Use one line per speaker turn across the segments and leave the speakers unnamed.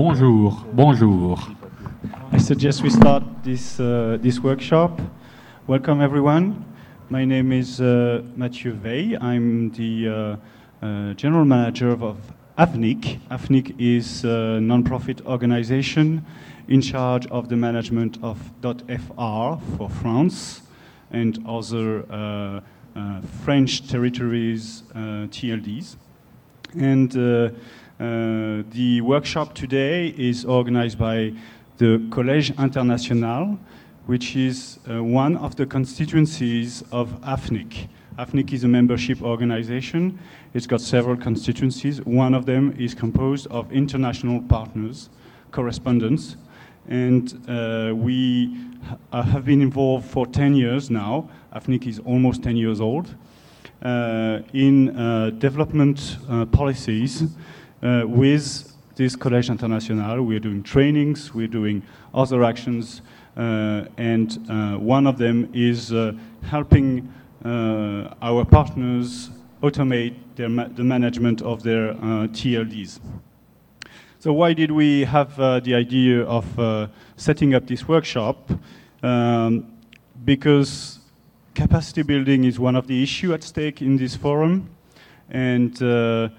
Bonjour, bonjour.
I suggest we start this workshop. Welcome everyone. My name is Mathieu Veil. I'm the general manager of AFNIC. AFNIC is a non-profit organization in charge of the management of .fr for France and other French territories, TLDs. And the workshop today is organized by the Collège International, which is one of the constituencies of AFNIC. AFNIC is a membership organization. It's got several constituencies. One of them is composed of international partners, correspondents, and we have been involved for 10 years now. AFNIC is almost 10 years old in development policies with this Collège International. We're doing trainings, we're doing other actions, and one of them is helping our partners automate the management of their TLDs. So why did we have the idea of setting up this workshop? Because capacity building is one of the issues at stake in this forum, and the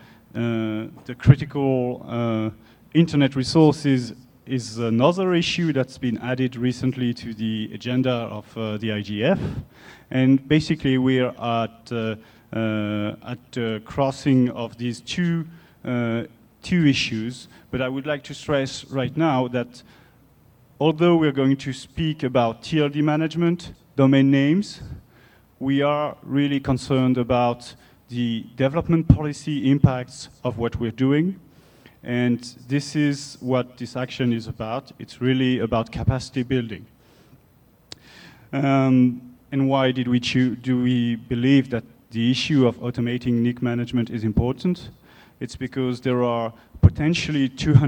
critical internet resources is another issue that's been added recently to the agenda of the IGF. And basically we're at the crossing of these two issues, but I would like to stress right now that although we're going to speak about TLD management, domain names, we are really concerned about the development policy impacts of what we're doing. And this is what this action is about. It's really about capacity building. And why do we believe that the issue of automating NIC management is important? It's because there are potentially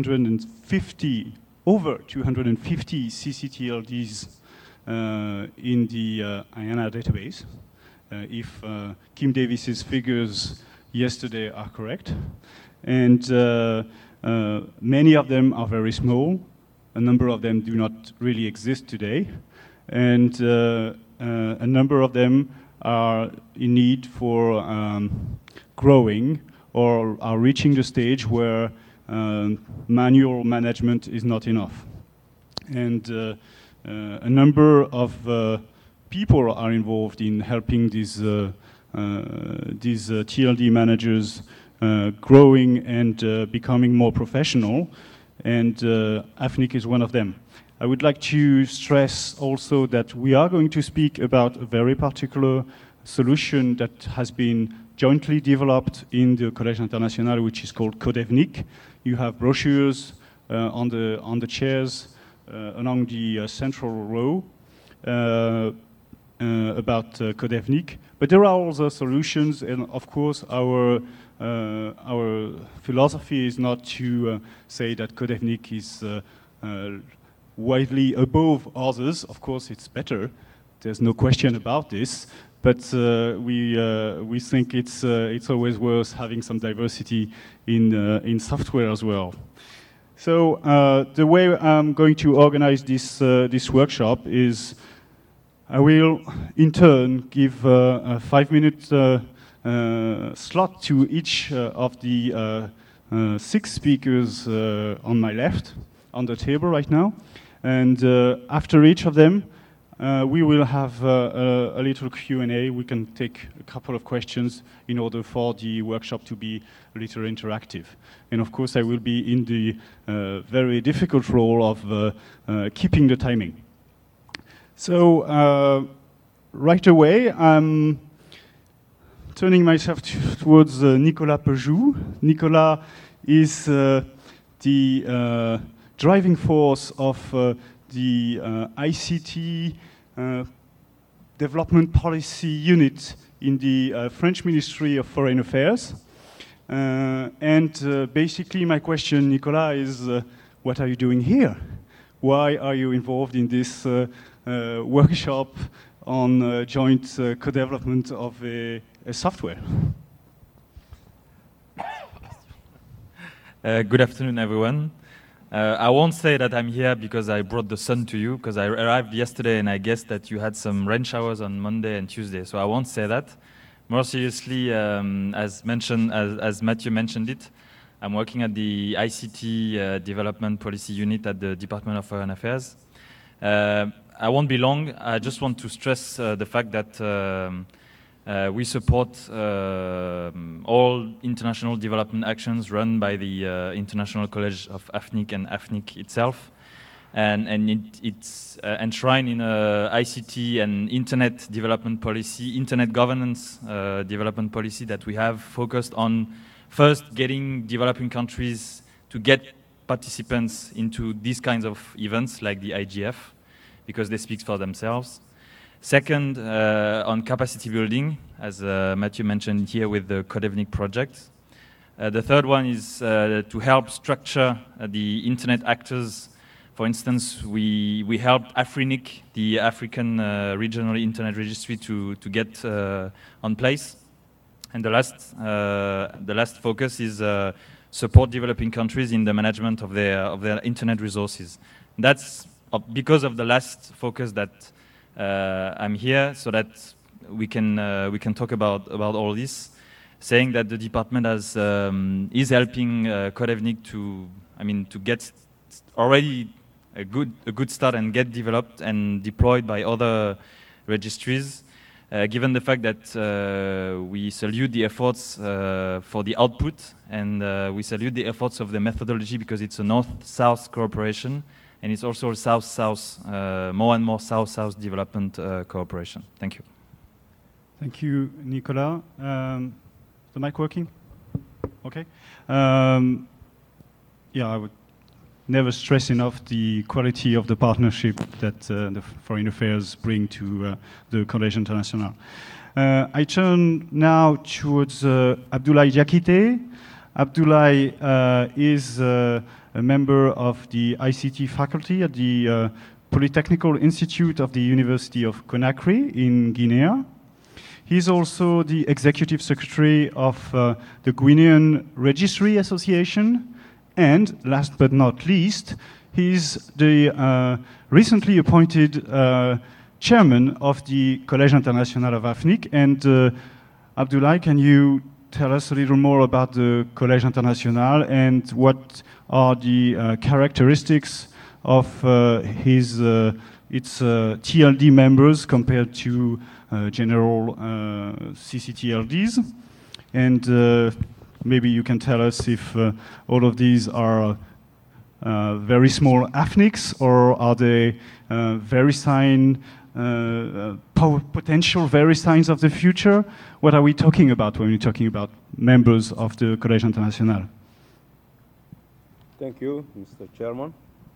over 250 CCTLDs in the IANA database, if Kim Davis's figures yesterday are correct. And many of them are very small. A number of them do not really exist today. And a number of them are in need for growing or are reaching the stage where manual management is not enough. And a number of people are involved in helping these TLD managers growing and becoming more professional, and AFNIC is one of them. I would like to stress also that we are going to speak about a very particular solution that has been jointly developed in the Collège International, which is called CodeVNIC. You have brochures on the chairs along the central row about CodeVNIC. But there are also solutions, and of course our philosophy is not to say that CodeVNIC is widely above others. Of course, it's better. There's no question about this. But we think it's always worth having some diversity in software as well. So the way I'm going to organize this workshop is I will in turn give a 5-minute slot to each of the 6 speakers on my left on the table right now. And after each of them, we will have a little Q&A. We can take a couple of questions in order for the workshop to be a little interactive. And of course, I will be in the very difficult role of keeping the timing. So right away, I'm turning myself towards Nicolas Pejoux. Nicolas is the driving force of the ICT development policy unit in the French Ministry of Foreign Affairs. And basically my question, Nicolas, is what are you doing here? Why are you involved in this workshop on joint co-development of a software?
Good afternoon, everyone.
I won't say that I'm here because I brought the sun to you, because I arrived yesterday and I guessed that you had some rain showers on Monday and Tuesday, so I won't say that. More seriously, as Matthew mentioned it, I'm working at the ICT Development Policy Unit at the Department of Foreign Affairs. I won't be long. I just want to stress the fact that we support all international development actions run by the International College of AFNIC and AFNIC itself, and it's enshrined in ICT and internet development policy, internet governance development policy that we have focused on first getting developing countries to get participants into these kinds of events like the IGF, because they speak for themselves. Second, on capacity building, as Matthew mentioned here with the CODEVNIC project. The third one is to help structure the internet actors. For instance, we helped AFRINIC, the African Regional Internet Registry, to get on place. And the last focus is support developing countries in the management of their internet resources. That's because of the last focus that I'm here, so that we can talk about all this, saying that the department is helping CODEVNIC to get already a good start and get developed and deployed by other registries. Given the fact that we salute the efforts for the output, and we salute the efforts of the methodology, because it's a north-south cooperation, and it's also a south-south, more and more south-south development cooperation. Thank you.
Thank you, Nicolas. The mic working? Okay. Yeah, I would never stress enough the quality of the partnership that the Foreign Affairs bring to the Collège International. I turn now towards Abdoulaye Diakité. Abdoulaye is a member of the ICT faculty at the Polytechnical Institute of the University of Conakry in Guinea. He's also the executive secretary of the Guinean Registry Association. And last but not least, he's the recently appointed chairman of the Collège International of AFNIC. And Abdoulaye, can you tell us a little more about the Collège International and what are the characteristics of its TLD members compared to general CCTLDs? And maybe you can tell us if all of these are very small AFNICs, or are they potential VeriSigns of the future? What are we talking about when we're talking about members of the Collège International?
Thank you, Mr. Chairman.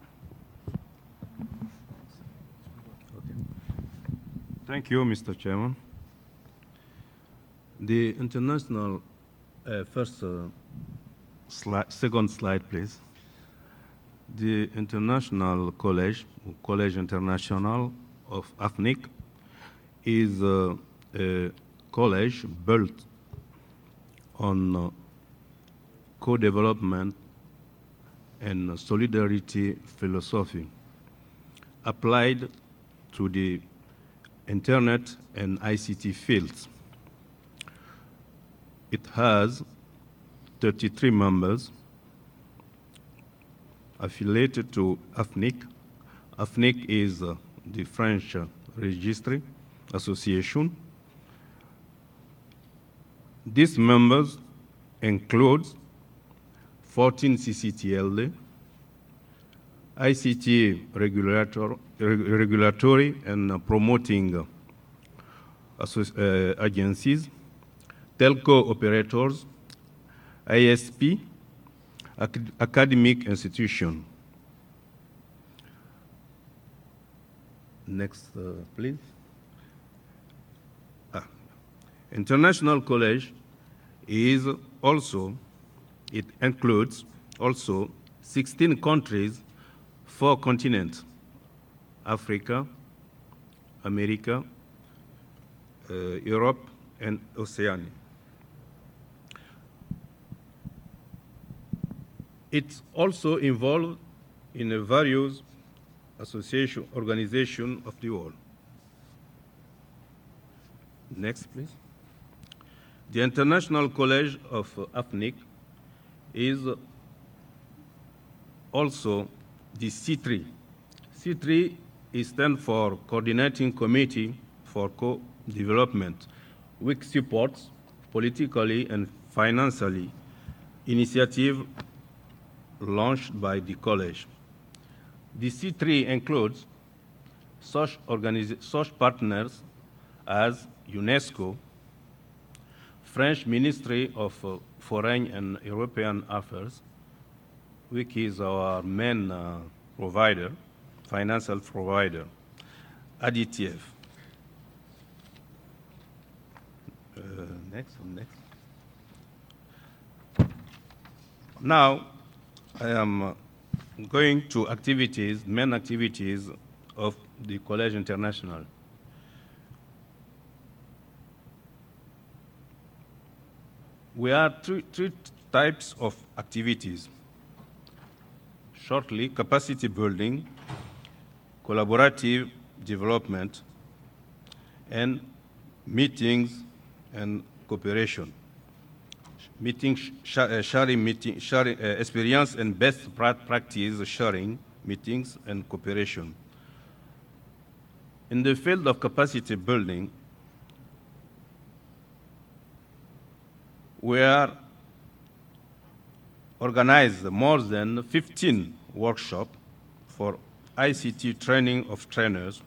Thank you, Mr. Chairman. The international, second slide, please. The International Collège International of AFNIC, is a college built on co-development and solidarity philosophy applied to the internet and ICT fields. It has 33 members affiliated to AFNIC. AFNIC is the French Registry Association. These members include 14 CCTLD, ICT regulatory and promoting agencies, telco operators, ISP, academic institution. Next, please. International College is also, it includes also 16 countries, 4 continents: Africa, America, Europe, and Oceania. It also involves in the various organizations of the world. Next, please. The International College of AFNIC is also the C3. C3 stands for Coordinating Committee for Co-Development, which supports politically and financially initiative launched by the college. The C3 includes such partners as UNESCO, French Ministry of Foreign and European Affairs, which is our main provider, financial provider, ADTF. Next. Now, I am going to main activities of the Collège International. We have three types of activities. Shortly, capacity building, collaborative development, and meetings and cooperation. Sharing experience and best practice sharing, meetings and cooperation. In the field of capacity building, we are organized more than 15 workshops for ICT training of trainers.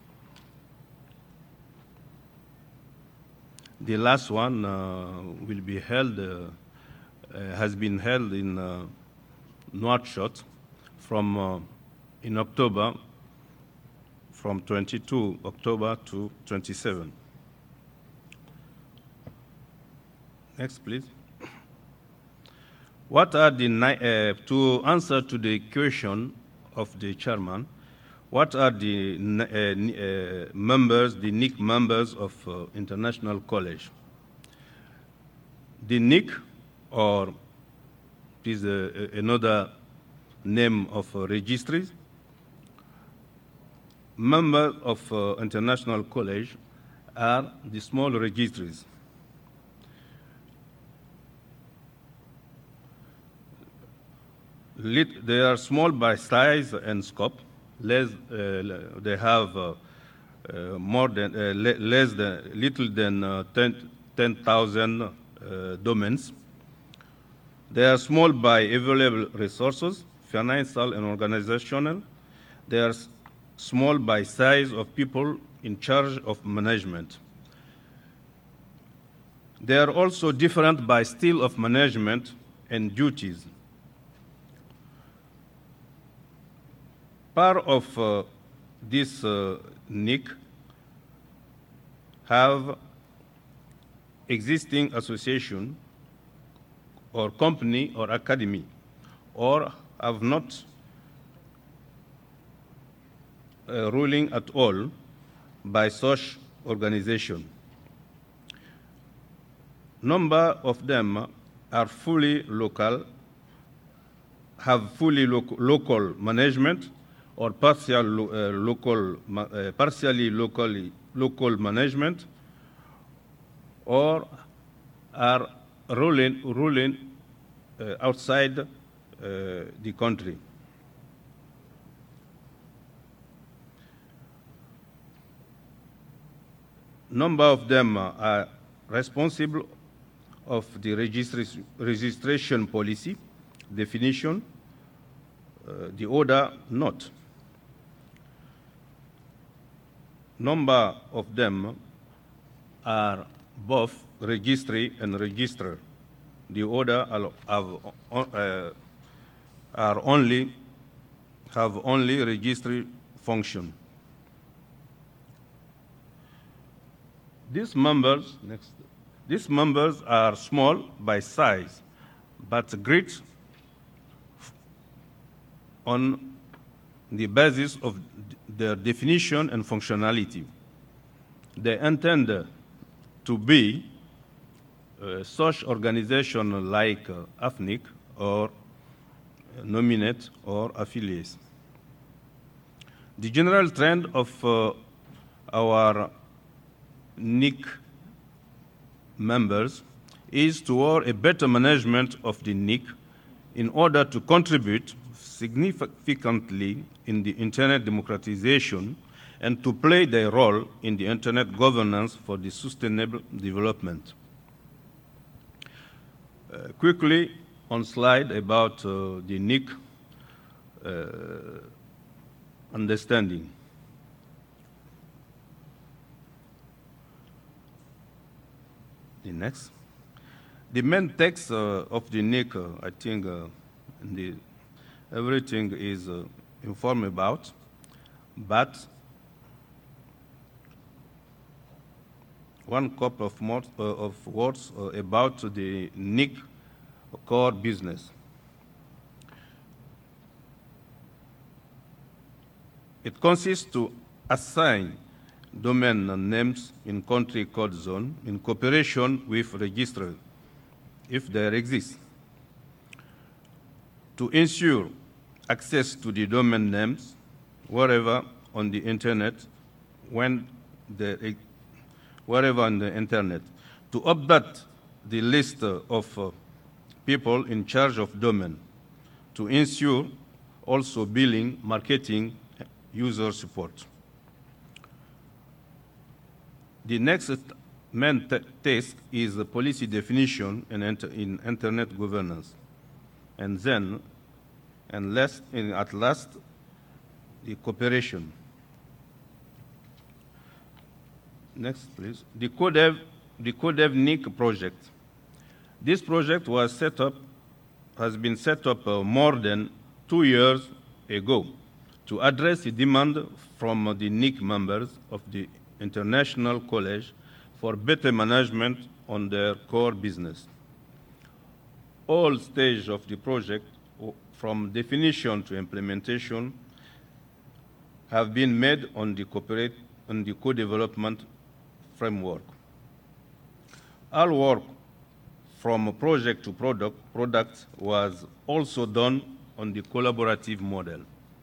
The last one has been held in Nouakchott in October, from 22 October to 27. Next, please. What are to answer to the question of the chairman, what are the members, the NIC members of International College? The NIC, or is another name of registries, members of International College are the small registries. They are small by size and scope. They have little than 10,000 domains. They are small by available resources, financial and organizational. They are small by size of people in charge of management. They are also different by style of management and duties. Part of this NIC have existing association or company or academy, or have not ruling at all by such organization. Number of them are fully local, have fully local management, or partially local management, or are ruling outside the country. Number of them are responsible of the registration policy, definition, the order not. Number of them are both registry and register. The order have only registry function. These members are small by size, but great on the basis of their definition and functionality. They intend to be such organization like AFNIC or nominate or affiliates. The general trend of our NIC members is toward a better management of the NIC in order to contribute significantly in the Internet democratization and to play their role in the Internet governance for the sustainable development. Quickly, on slide about the NIC understanding. The next. The main text of the NIC, I think everything is informed about, but one couple of words about the NIC core business. It consists to assign domain names in country code zone in cooperation with registrars, if there exists, to ensure access to the domain names wherever on the internet, wherever on the internet, to update the list of people in charge of domain, to ensure also billing, marketing, user support. The next main task is the policy definition in internet governance. And then, at last, the cooperation. Next, please. The CODEV NIC project. This project has been set up more than 2 years ago to address the demand from the NIC members of the International College for better management on their core business. All stages of the project, from definition to implementation, have been made on the co-development framework. All work from project to product was also done on the collaborative model.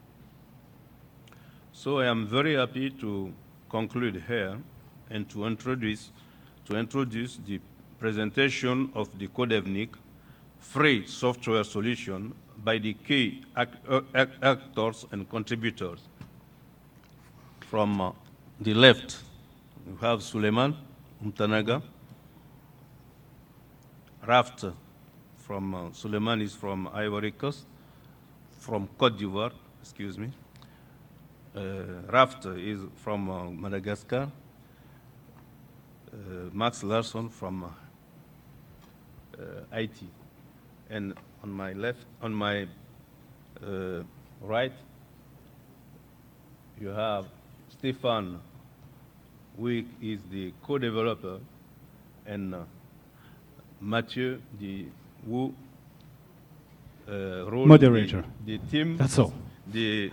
So I am very happy to conclude here and to introduce the presentation of the CODEV NIC free software solution by the key actors and contributors. From the left, we have Suleiman Mtanaga. Raft from Suleiman is from Ivory Coast, from Côte d'Ivoire, excuse me. Raft is from Madagascar. Max Larsson from Haiti. And on my left, on my right, you have Stefan, who is the co-developer, and Mathieu, who role
moderator.
The team.
That's all.
The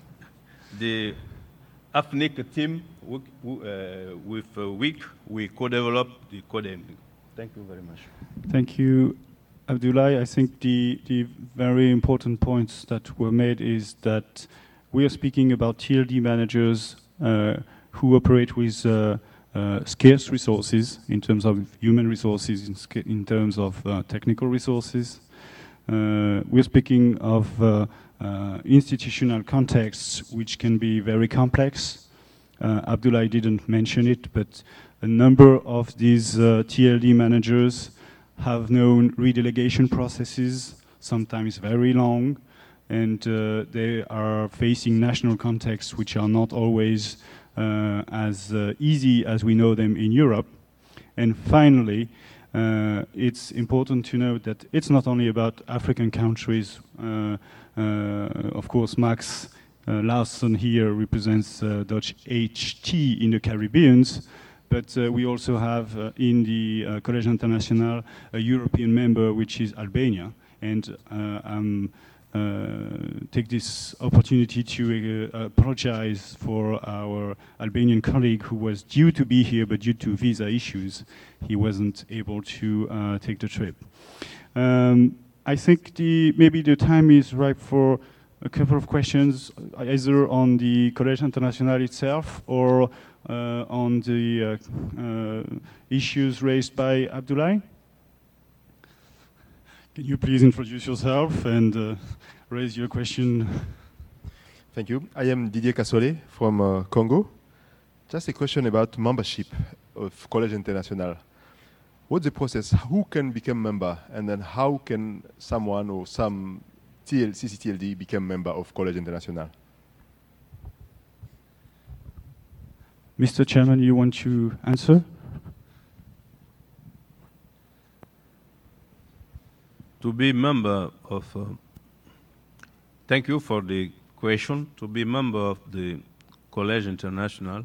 AFNIC team with WIC, we co-developed the CODEV. Thank you very much.
Thank you, Abdoulaye. I think the very important points that were made is that we are speaking about TLD managers who operate with scarce resources in terms of human resources, in terms of technical resources. We're speaking of institutional contexts which can be very complex. Abdoulaye didn't mention it, but a number of these TLD managers have known redelegation processes, sometimes very long, and they are facing national contexts which are not always as easy as we know them in Europe. And finally, it's important to note that it's not only about African countries. Of course, Max Larsson here represents Dutch HT in the Caribbean, but we also have in the Collège International a European member, which is Albania. And take this opportunity to apologize for our Albanian colleague who was due to be here, but due to visa issues, he wasn't able to take the trip. I think maybe the time is ripe for a couple of questions, either on the Collège International itself or on the issues raised by Abdoulaye. Can you please introduce yourself and raise your question?
Thank you. I am Didier Cassolet from Congo. Just a question about membership of Collège International. What's the process? Who can become member? And then how can someone or some CCTLD become member of Collège International?
Mr. Chairman, you want to answer?
To be member of, thank you for the question. To be member of the Collège International,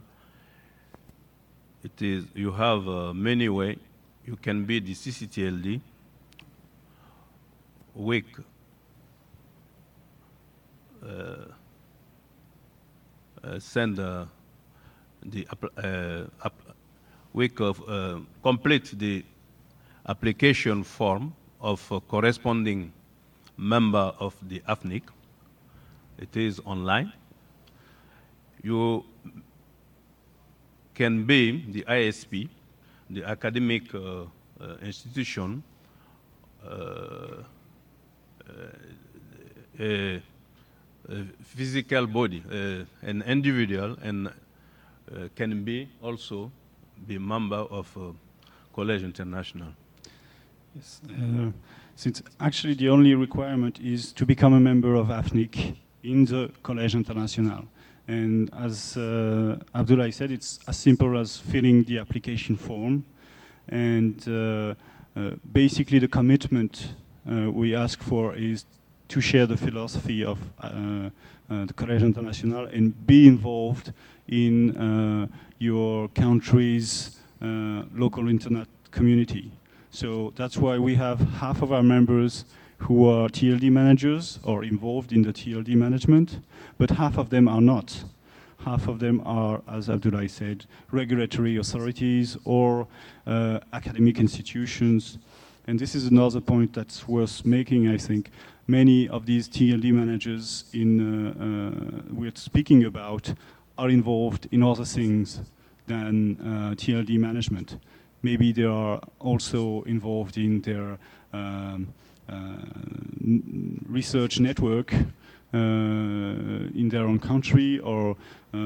it is, you have many ways. You can be the CCTLD, week, send week of complete the application form of a corresponding member of the AFNIC. It is online. You can be the ISP, the academic institution, a physical body, an individual, and can be also be member of Collège International.
Yes. Since actually the only requirement is to become a member of AFNIC in the Collège International. And as Abdoulaye said, it's as simple as filling the application form. And basically the commitment we ask for is to share the philosophy of the Collège International and be involved in your country's local internet community. So that's why we have half of our members who are TLD managers or involved in the TLD management, but half of them are not. Half of them are, as Abdoulaye said, regulatory authorities or academic institutions. And this is another point that's worth making, I think. Many of these TLD managers we're speaking about are involved in other things than TLD management. Maybe they are also involved in their research network in their own country or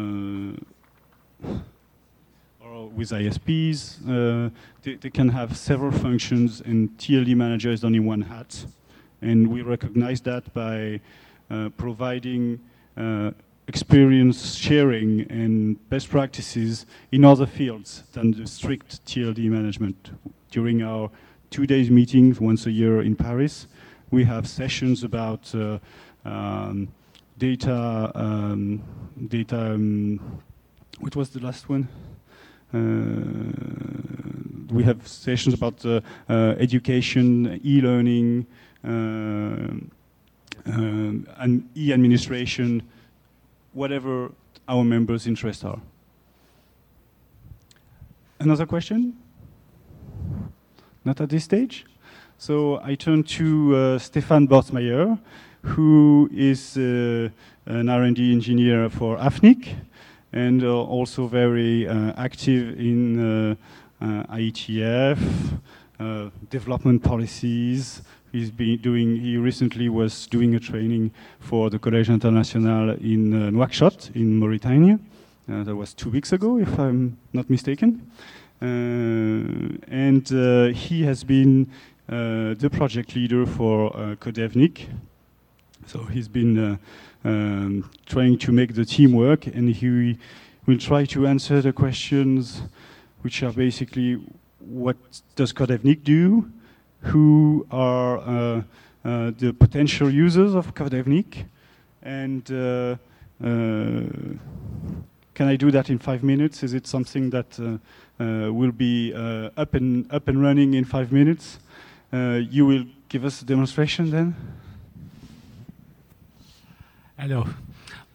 with ISPs. They can have several functions, and TLD manager is only one hat. And we recognize that by providing experience sharing and best practices in other fields than the strict TLD management. During our 2 days meetings once a year in Paris, we have sessions about data, what was the last one? We have sessions about education, e-learning, and e-administration, whatever our members' interests are. Another question? Not at this stage? So I turn to Stefan Bortsmeyer, who is an R&D engineer for AFNIC and also very active in IETF, development policies. He recently was doing a training for the Collège International in Nouakchott in Mauritania. That was 2 weeks ago, if I'm not mistaken. And he has been the project leader for Codevnik. So he's been trying to make the team work, and he will try to answer the questions which are basically, what does Codevnik do? Who are the potential users of Codevnik? And can I do that in 5 minutes? Is it something that will be up and running in 5 minutes? You will give us a demonstration then?
Alors,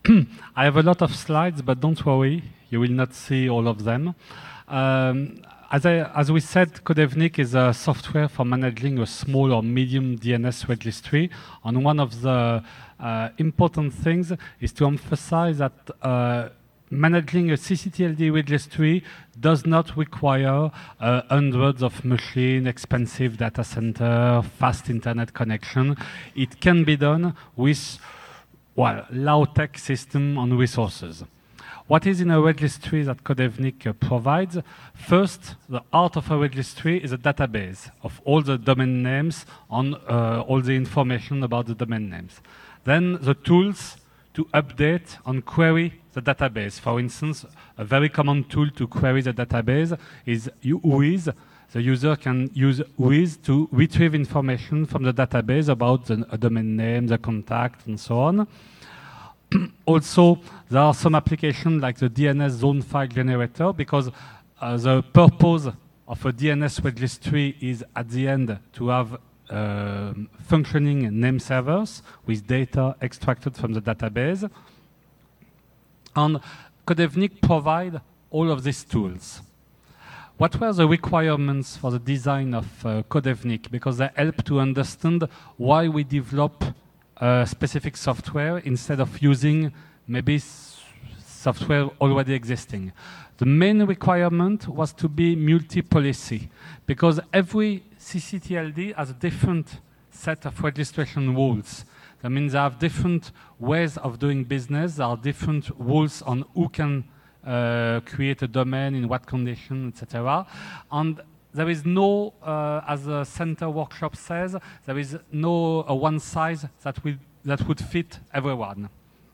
I have a lot of slides, but don't worry, you will not see all of them. As we said, Codevnik is a software for managing a small or medium DNS registry. And one of the important things is to emphasize that managing a CCTLD registry does not require hundreds of machines, expensive data center, fast internet connection. It can be done with, well, low-tech system and resources. What is in a registry that Codevnik provides? First, the heart of a registry is a database of all the domain names and all the information about the domain names. Then the tools to update and query the database. For instance, a very common tool to query the database is Whois. The user can use Whois to retrieve information from the database about the domain name, the contact, and so on. Also, there are some applications like the DNS zone file generator, because the purpose of a DNS registry is at the end to have functioning name servers with data extracted from the database. And Codevnik provides all of these tools. What were the requirements for the design of Codevnik? Because they help to understand why we develop specific software instead of using maybe software already existing. The main requirement was to be multi-policy, because every CCTLD has a different set of registration rules. That means they have different ways of doing business. There are different rules on who can create a domain, in what condition, etc. And there is no, as the center workshop says, there is no one size that would fit everyone.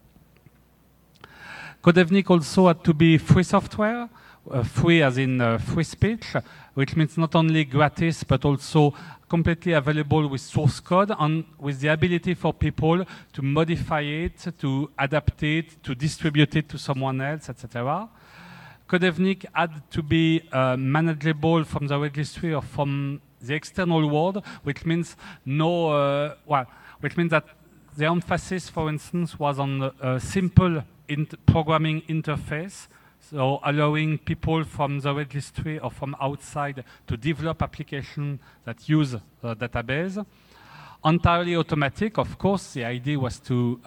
Codevnik also had to be free software, free as in free speech, which means not only gratis, but also completely available with source code and with the ability for people to modify it, to adapt it, to distribute it to someone else, etc. Codevnik had to be manageable from the registry or from the external world, which means which means that the emphasis, for instance, was on a simple programming interface, so allowing people from the registry or from outside to develop applications that use the database. Entirely automatic, of course. The idea was to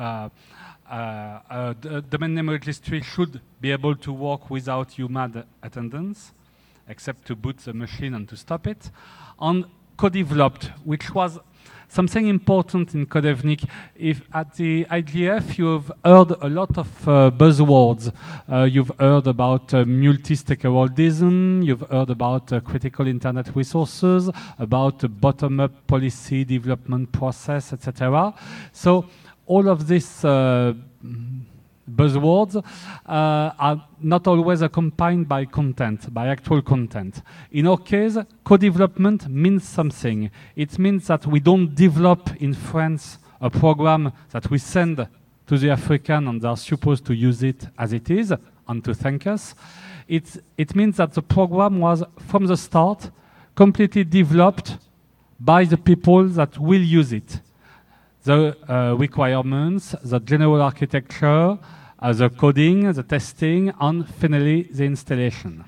the domain name registry should be able to work without human attendance, except to boot the machine and to stop it. And co-developed, which was something important in Codevnik. If at the IGF you've heard a lot of buzzwords. You've heard about multi-stakeholdism, you've heard about critical internet resources, about bottom-up policy development process, etc. So all of these buzzwords are not always accompanied by content, by actual content. In our case, co-development means something. It means that we don't develop in France a program that we send to the African and they are supposed to use it as it is and to thank us. It means that the program was, from the start, completely developed by the people that will use it. The requirements, the general architecture, the coding, the testing, and finally the installation.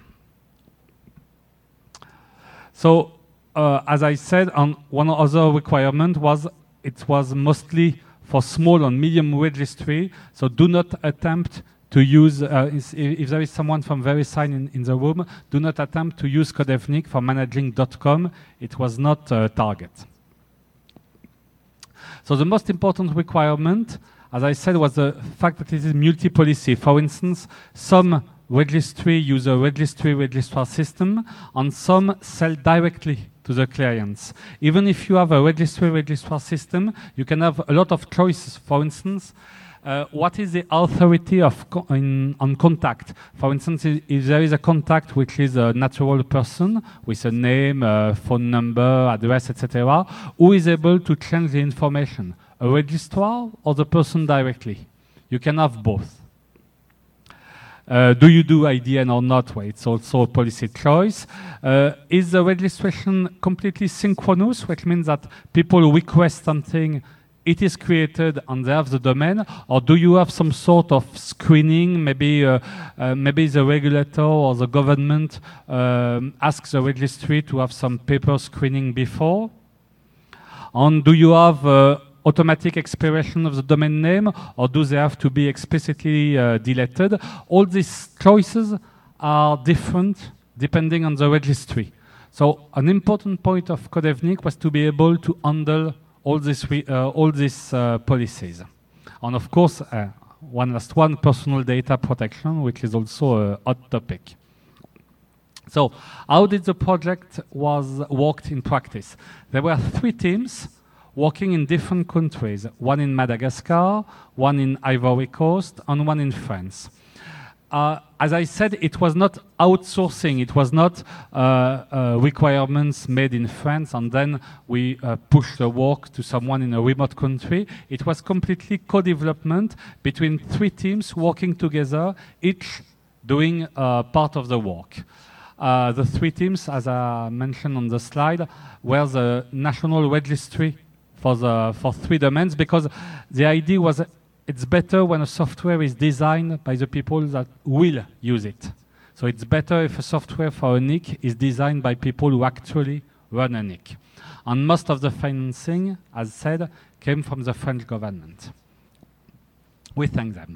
So, as I said, one other requirement was it was mostly for small and medium registry, so do not attempt to use, if there is someone from VeriSign in the room, do not attempt to use Codevnik for managing .com. It was not a target. So the most important requirement, as I said, was the fact that it is multi-policy. For instance, some registry use a registrar system, and some sell directly to the clients. Even if you have a registrar system, you can have a lot of choices. For instance, what is the authority of on contact? For instance, if there is a contact which is a natural person with a name, phone number, address, etc., who is able to change the information? A registrar or the person directly? You can have both. Do you do IDN or not? Well, it's also a policy choice. Is the registration completely synchronous, which means that people request something it is created and they have the domain, or do you have some sort of screening? Maybe maybe the regulator or the government asks the registry to have some paper screening before? And do you have automatic expiration of the domain name, or do they have to be explicitly deleted? All these choices are different depending on the registry. So an important point of Codevnik was to be able to handle all these policies. And of course, one last one, personal data protection, which is also a hot topic. So how did the project worked in practice? There were 3 teams working in different countries, one in Madagascar, one in Ivory Coast, and one in France. As I said, it was not outsourcing, it was not requirements made in France and then we push the work to someone in a remote country. It was completely co-development between 3 teams working together, each doing part of the work. The 3 teams, as I mentioned on the slide, were the national registry for 3 domains, because the idea was it's better when a software is designed by the people that will use it. So it's better if a software for a NIC is designed by people who actually run a NIC. And most of the financing, as said, came from the French government. We thank them.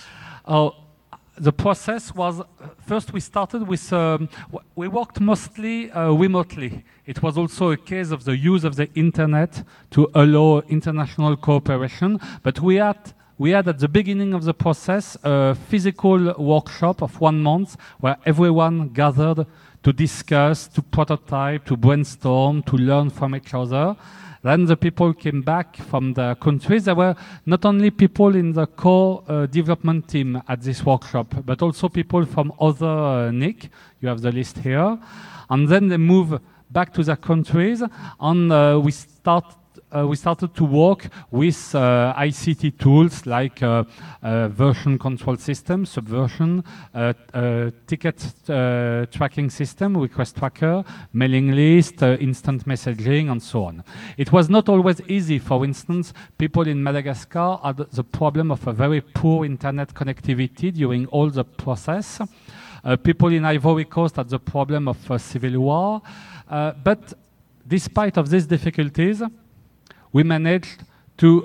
The process was, first we started with, we worked mostly remotely. It was also a case of the use of the internet to allow international cooperation, but we had at the beginning of the process a physical workshop of 1 month where everyone gathered to discuss, to prototype, to brainstorm, to learn from each other. Then the people came back from the countries. There were not only people in the core development team at this workshop, but also people from other NIC. You have the list here. And then they move back to their countries, and we started to work with ICT tools like version control system, Subversion, ticket tracking system, request tracker, mailing list, instant messaging, and so on. It was not always easy. For instance, people in Madagascar had the problem of a very poor internet connectivity during all the process. People in Ivory Coast had the problem of civil war. But despite of these difficulties, we managed to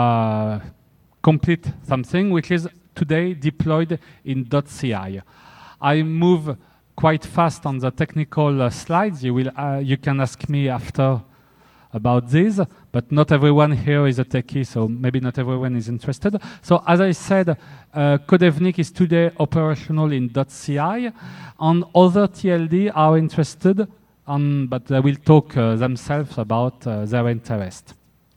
complete something which is today deployed in .ci. I move quite fast on the technical slides. You can ask me after about this, but not everyone here is a techie, so maybe not everyone is interested. So as I said, Codevnik is today operational in .ci, and other TLD are interested, but they will talk themselves about their interest.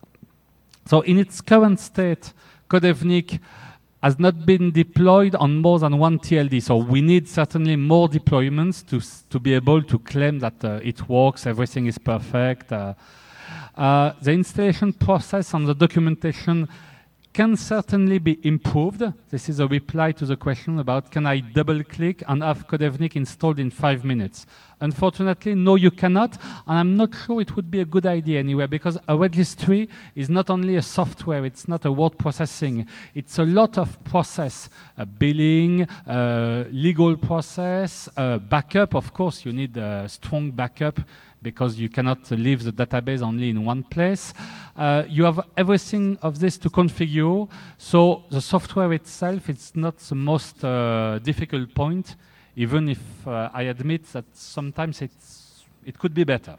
So in its current state, Codevnik has not been deployed on more than 1 TLD. So we need certainly more deployments to be able to claim that it works, everything is perfect. The installation process and the documentation can certainly be improved. This is a reply to the question about can I double-click and have Codevnik installed in 5 minutes. Unfortunately, no, you cannot, and I'm not sure it would be a good idea anyway, because a registry is not only a software, it's not a word processing, it's a lot of process, billing, legal process, backup. Of course, you need a strong backup because you cannot leave the database only in one place. You have everything of this to configure, so the software itself, it's not the most difficult point, even if I admit that sometimes it could be better.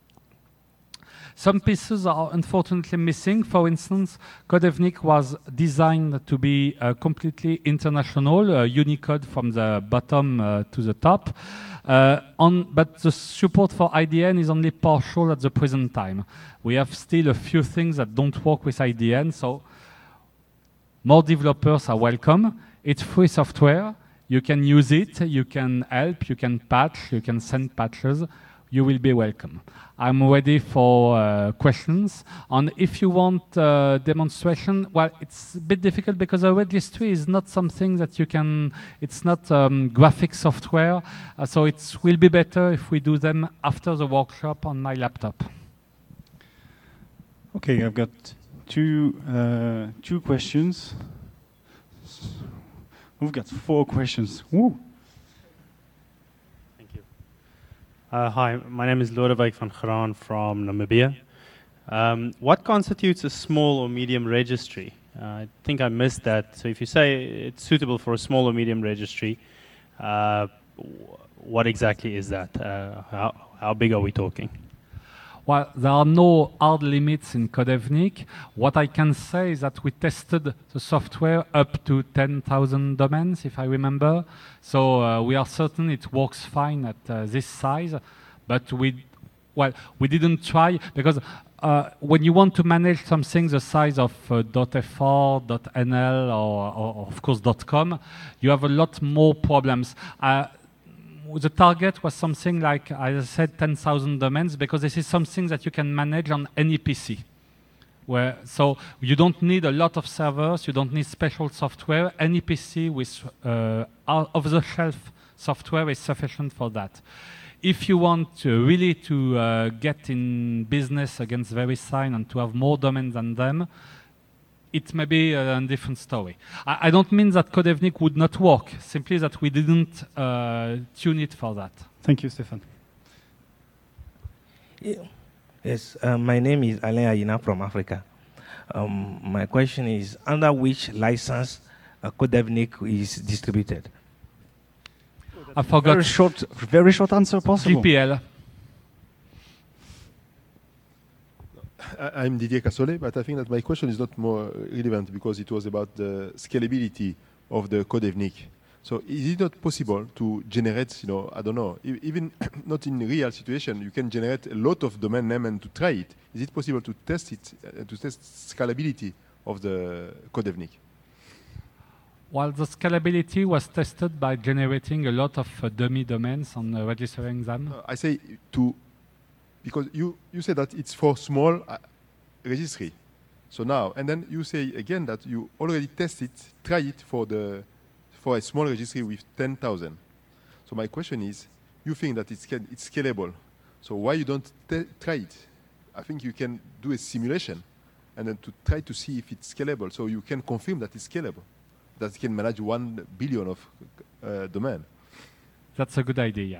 Some pieces are unfortunately missing. For instance, Codevnik was designed to be completely international, Unicode from the bottom to the top. But the support for IDN is only partial at the present time. We have still a few things that don't work with IDN, so more developers are welcome. It's free software. You can use it, you can help, you can patch, you can send patches. You will be welcome. I'm ready for questions. And if you want demonstration, well, it's a bit difficult because a registry is not something that you can, it's not graphic software. So it will be better if we do them after the workshop on my laptop.
Okay, I've got two questions. We've got 4 questions. Woo.
Thank you. Hi, my name is Lodewijk van Graan from Namibia. What constitutes a small or medium registry? I think I missed that. So if you say it's suitable for a small or medium registry, what exactly is that? How big are we talking?
Well, there are no hard limits in Codevnik. What I can say is that we tested the software up to 10,000 domains, if I remember. So we are certain it works fine at this size, but we didn't try because when you want to manage something the size of .fr, .nl, or of course .com, you have a lot more problems. The target was something like, as I said, 10,000 domains, because this is something that you can manage on any PC. So you don't need a lot of servers, you don't need special software. Any PC with off-the-shelf software is sufficient for that. If you want really to get in business against VeriSign and to have more domains than them, it may be a different story. I don't mean that Codevnik would not work, simply that we didn't tune it for that.
Thank you, Stefan.
Yes, my name is Alain Ayina from Africa. My question is, under which license Codevnik is distributed?
I forgot.
Very short answer possible.
GPL.
I'm Didier Cassolet, but I think that my question is not more relevant because it was about the scalability of the Codevnik. So is it not possible to generate, I don't know, even not in real situation, you can generate a lot of domain name and to try it. Is it possible to test it, to test scalability of the Codevnik?
Well, the scalability was tested by generating a lot of dummy domains and registering them.
I say because you say that it's for small registry. So now, and then you say again that you already try it for a small registry with 10,000. So my question is, you think that it's scalable. So why you don't try it? I think you can do a simulation and then to try to see if it's scalable. So you can confirm that it's scalable, that it can manage 1 billion of domain.
That's a good idea.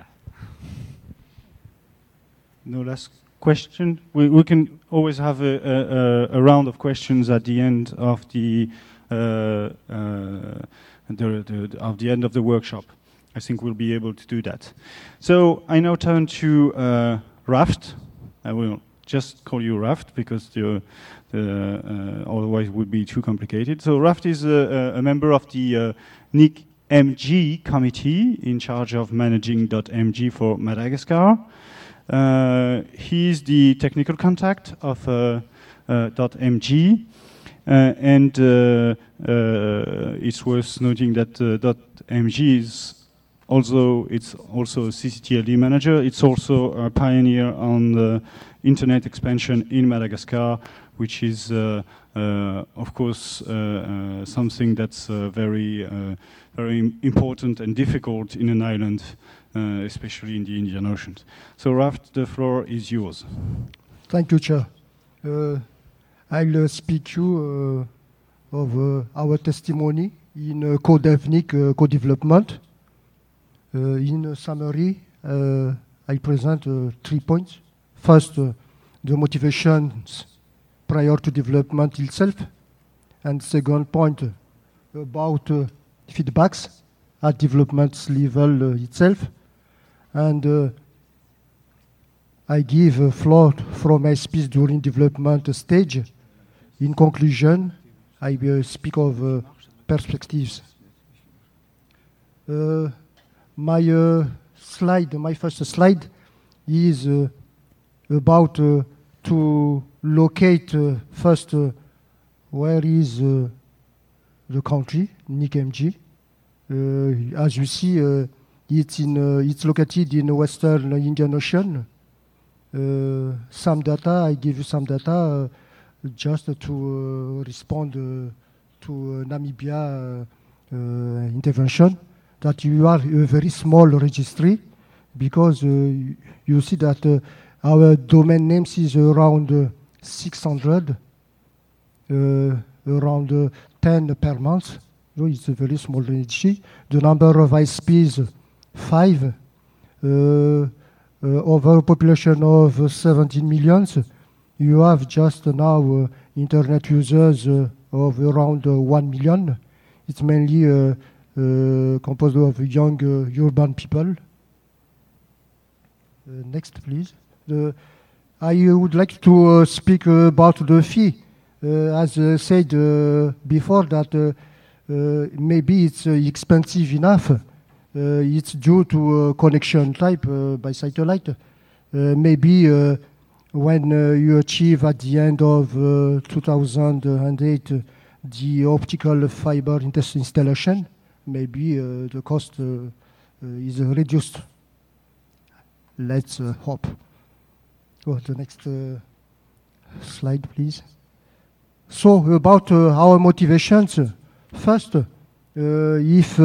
No last question. We can always have a round of questions at the end of the end of the workshop. I think we'll be able to do that. So I now turn to Raft. I will just call you Raft because otherwise it would be too complicated. So Raft is a member of the NIC-MG committee in charge of managing .mg for Madagascar. He's the technical contact of .mg. And it's worth noting that .mg is also a CCTLD manager. It's also a pioneer on the internet expansion in Madagascar, which is, of course, something that's very important and difficult in an island, especially in the Indian Ocean. So, Raft, the floor is yours.
Thank you, Chair. I'll speak you of our testimony in Codevnik co-development. In summary, I present 3 points. First, the motivations prior to development itself. And second point, about feedbacks at development level itself. And I give a floor from my speech during development stage. In conclusion, I will speak of perspectives. My first slide is about to locate first where is the country, NIC-MG. As you see, it's located in the Western Indian Ocean. Some data, I give you some data just to respond to Namibia intervention, that you are a very small registry, because you see that our domain names is around 600, around 10 per month. So it's a very small industry. The number of ISPs, 5. Over a population of 17 million. You have just now internet users of around 1 million. It's mainly composed of young urban people. Next, please. I would like to speak about the fee. As said before, that maybe it's expensive enough. It's due to connection type by satellite. Maybe when you achieve at the end of 2008 the optical fiber installation, maybe the cost is reduced. Let's hope. Oh, the next slide, please. So about our motivations. First, if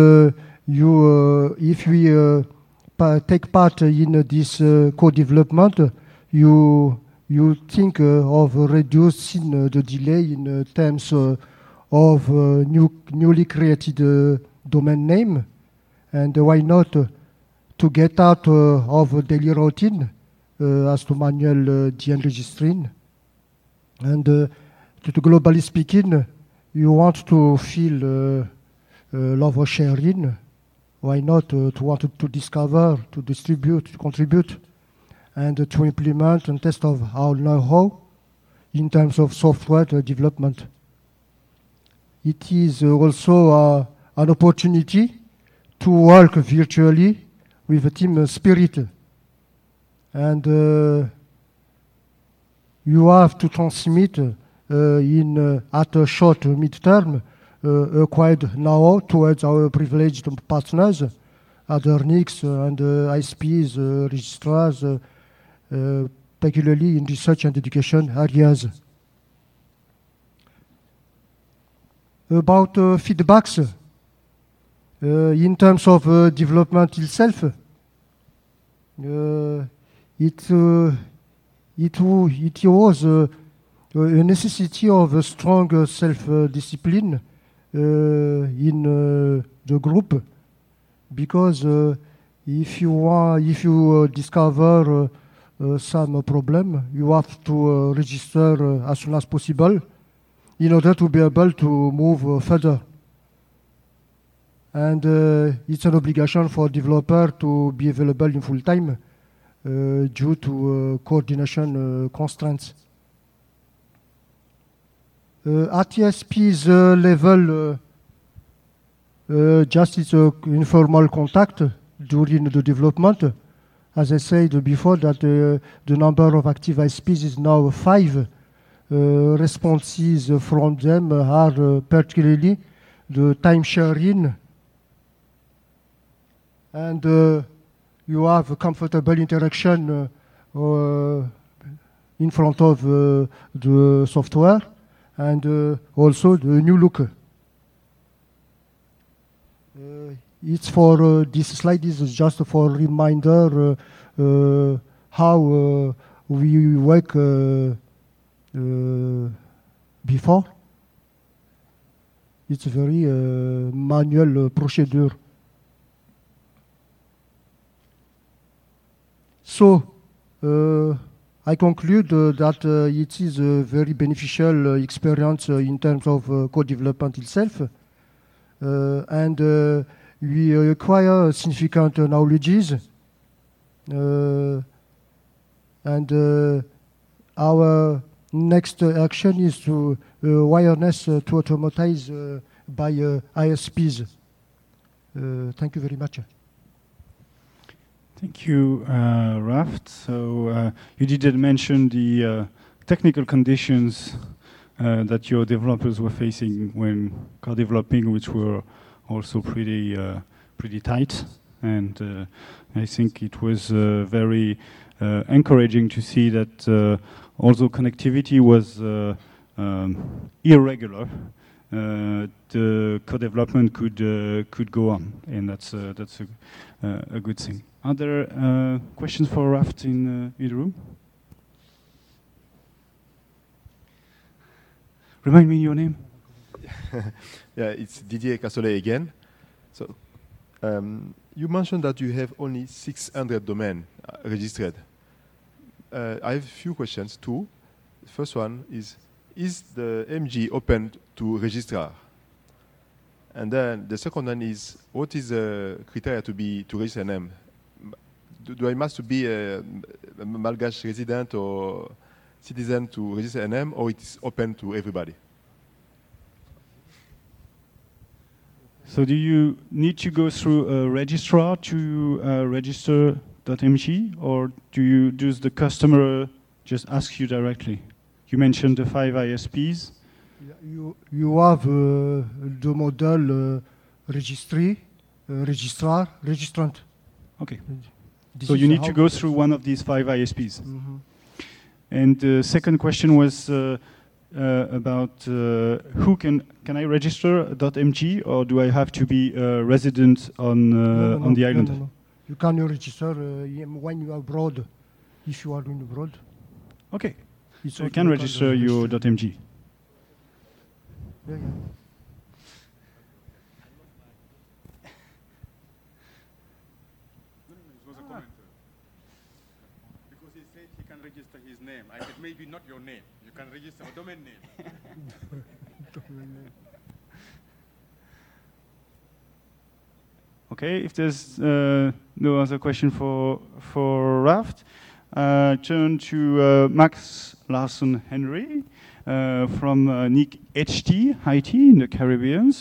we take part in this co-development, you think of reducing the delay in terms of newly created domain name, and why not to get out of daily routine as to manual DN registering, and to globally speaking, you want to feel love of sharing. Why not to want to discover, to distribute, to contribute, and to implement and test of our know-how in terms of software development. It is also an opportunity to work virtually with a team spirit. And you have to transmit at a short midterm acquired know-how towards our privileged partners, other NICs and ISPs, registrars, particularly in research and education areas. About feedbacks, in terms of development itself, it was a necessity of a strong self-discipline in the group, because if you discover some problem, you have to register as soon as possible in order to be able to move further. And it's an obligation for developer to be available in full time due to coordination constraints. At ISP's level, just it's informal contact during the development. As I said before, that the number of active ISPs is now 5. Responses from them are particularly the time sharing, and you have a comfortable interaction in front of the software, and also the new look. It's for this slide is just for a reminder how we work before. It's a very manual procedure. So I conclude that it is a very beneficial experience in terms of co-development itself, and we acquire significant knowledges, and our next action is to wireless to automatize by ISPs. Thank you very much.
Thank you, Raft. So you did mention the technical conditions that your developers were facing when co-developing, which were also pretty tight. And I think it was very encouraging to see that although connectivity was irregular, the co-development could go on, and that's a good thing. Are there questions for Raft in the room? Remind me your name.
Yeah, it's Didier Cassolet again. So, you mentioned that you have only 600 domains registered. I have a few questions, two. The first one is the MG open to registrar? And then the second one is, what is the criteria to register a name? Do I must be a Malgache resident or citizen to register a name, or it is open to everybody?
So do you need to go through a registrar to register .mg, or does the customer just ask you directly? You mentioned the 5 ISPs.
You have the model registrar, registrant.
Okay.
This
So
is
you need
how
to go through one of these 5 ISPs.
Mhm.
And the second question was about who can I register .mg, or do I have to be a resident on the island?
No. You can register when you are abroad. If you are in abroad,
Okay,
it's
so you
okay,
can register your
register.
.mg.
Yeah.
It was a comment. Because he said he can register his name. I said maybe not your name. You can register a domain name.
Okay, if there's no other question for Raft, turn to Max Larson Henry from Nick HT, Haiti in the Caribbean.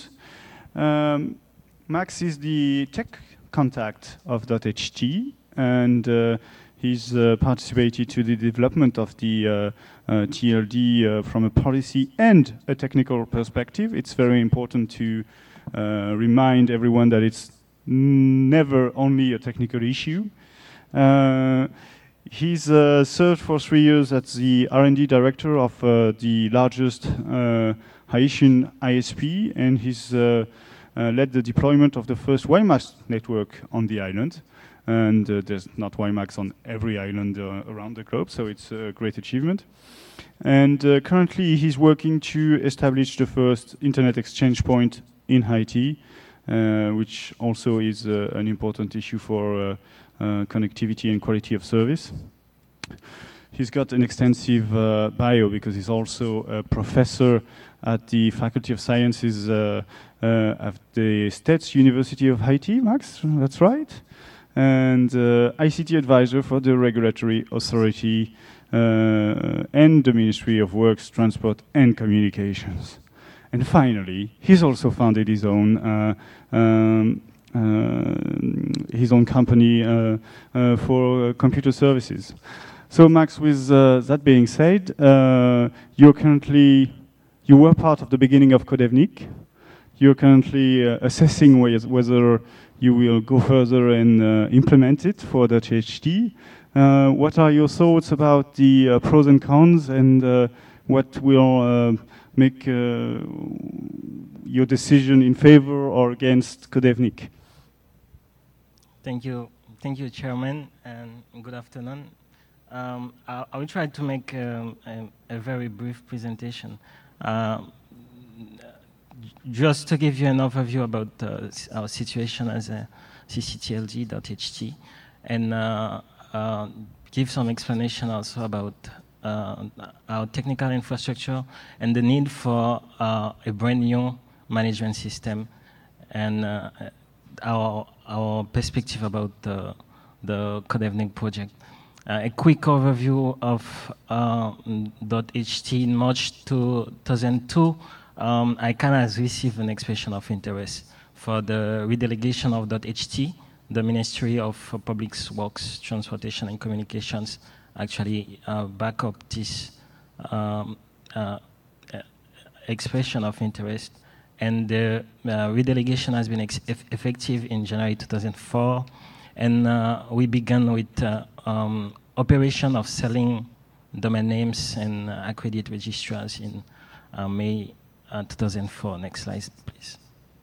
Max is the tech contact of .ht, and he's participated to the development of the TLD from a policy and a technical perspective. It's very important to remind everyone that it's never only a technical issue. He's served for 3 years as the R&D director of the largest Haitian ISP, and he's led the deployment of the first WiMAX network on the island. And there's not WiMAX on every island around the globe, so it's a great achievement. And currently he's working to establish the first internet exchange point in Haiti, which also is an important issue for connectivity and quality of service. He's got an extensive bio because he's also a professor at the Faculty of Sciences at the States University of Haiti, Max, that's right? And ICT advisor for the regulatory authority and the Ministry of Works, Transport and Communications. And finally, he's also founded his own company for computer services. So Max, with that being said, you were part of the beginning of Codevnik. You're currently assessing whether you will go further and implement it for .ht. What are your thoughts about the pros and cons, and what will make your decision in favor or against Codevnik?
Thank you, Chairman, and good afternoon. I will try to make a very brief presentation. Just to give you an overview about our situation as a ccTLD.ht, and give some explanation also about our technical infrastructure and the need for a brand new management system, and our perspective about the Codevnik project. A quick overview of .ht in March 2002. I received an expression of interest for the redelegation of .ht. The Ministry of Public Works, Transportation and Communications actually back up this expression of interest. And the redelegation has been effective in January 2004. And we began with operation of selling domain names and accredited registrars in May 2004. Next slide, please.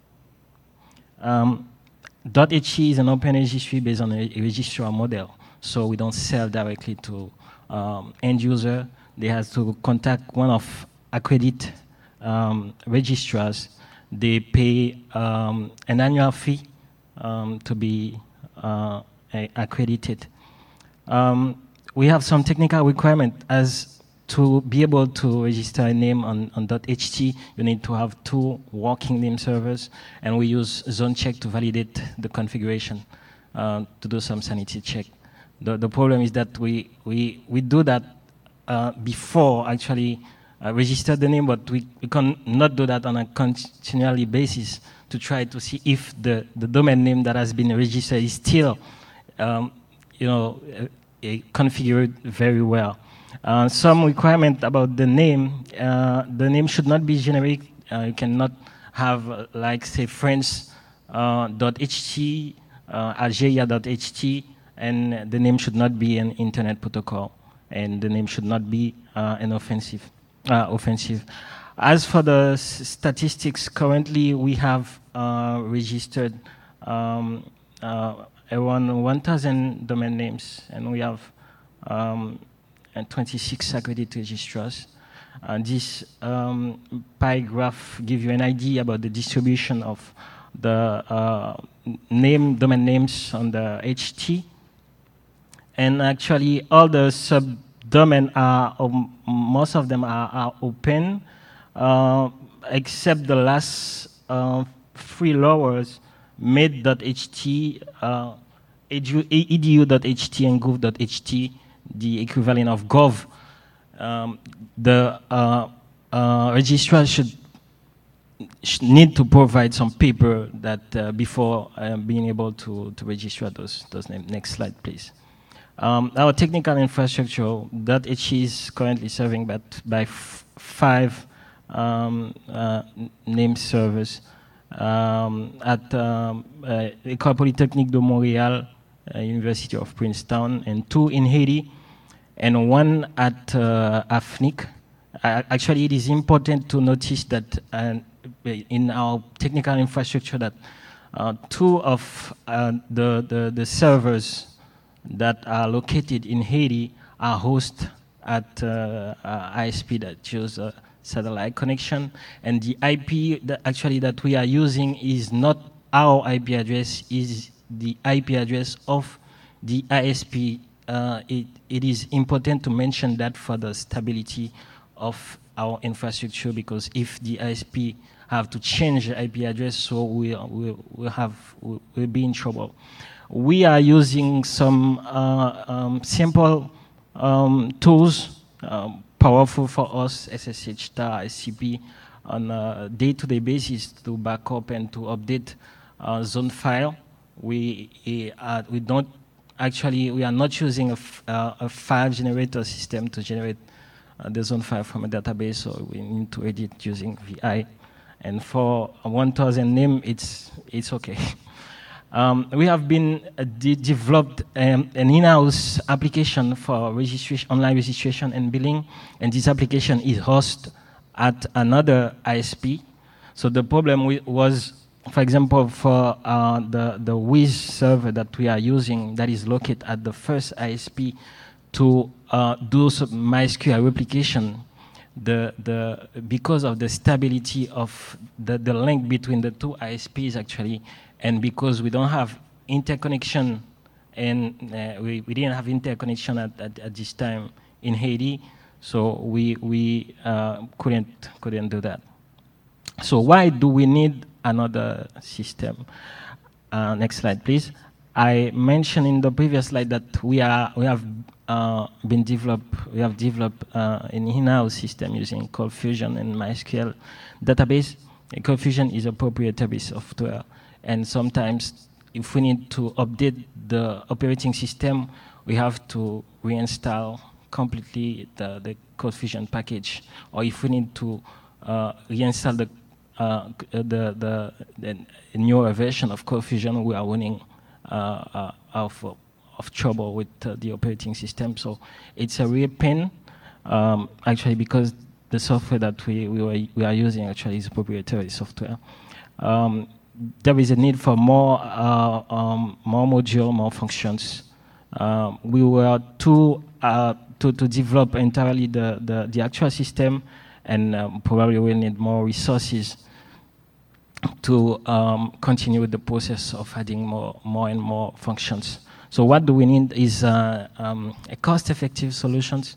.ht is an open registry based on a registrar model. So we don't sell directly to end user. They have to contact one of accredited registrars, they pay an annual fee to be accredited. We have some technical requirement as to be able to register a name on .ht, you need to have 2 working name servers, and we use ZoneCheck to validate the configuration, to do some sanity check. The problem is that we do that before actually register the name, but we cannot do that on a continually basis to try to see if the domain name that has been registered is still, configured very well. Some requirement about the name should not be generic. You cannot have, like, say, friends.ht, algeria.ht, and the name should not be an internet protocol, and the name should not be an offensive. As for the statistics, currently we have registered around 1,000 domain names, and we have 26 accredited registrars. This pie graph gives you an idea about the distribution of the domain names on the HT. And actually, all the subdomain most of them are open, except the last 3 lowers, made.ht, edu.ht, and gov.ht, the equivalent of gov. The registrar should need to provide some paper that before being able to register those names. Next slide, please. Our technical infrastructure, .ht is currently serving by 5 name servers at École Polytechnique de Montréal, University of Princeton, and 2 in Haiti, and 1 at AFNIC. Actually, it is important to notice that in our technical infrastructure that 2 of the servers that are located in Haiti are hosted at ISP that use a satellite connection, and the IP that we are using is not our IP address, is the IP address of the ISP. It is important to mention that for the stability of our infrastructure, because if the ISP have to change the IP address, so we'll be in trouble. We are using some simple tools, powerful for us, SSH star, SCP, on a day-to-day basis to back up and to update zone file. We are not using a file generator system to generate the zone file from a database, so we need to edit using VI. And for 1,000 name, it's okay. We have been developed an in-house application for registration, online registration and billing, and this application is hosted at another ISP. So the problem was, for example, for the Wiz server that we are using, that is located at the first ISP, to do some MySQL replication, because of the stability of the link between the 2 ISPs actually, and because we don't have interconnection, and we didn't have interconnection at this time in Haiti, so we couldn't do that. So why do we need another system? Next slide, please. I mentioned in the previous slide that we have developed an in-house system using ColdFusion and MySQL database. ColdFusion is a proprietary software, and sometimes if we need to update the operating system, we have to reinstall completely the ColdFusion package, or if we need to reinstall the newer version of ColdFusion, we are running of trouble with the operating system. So it's a real pain, actually, because the software that we are using actually is proprietary software. There is a need for more module, more functions. We were to develop entirely the actual system, and probably we'll need more resources to continue with the process of adding more and more functions. So what do we need is a cost-effective solutions,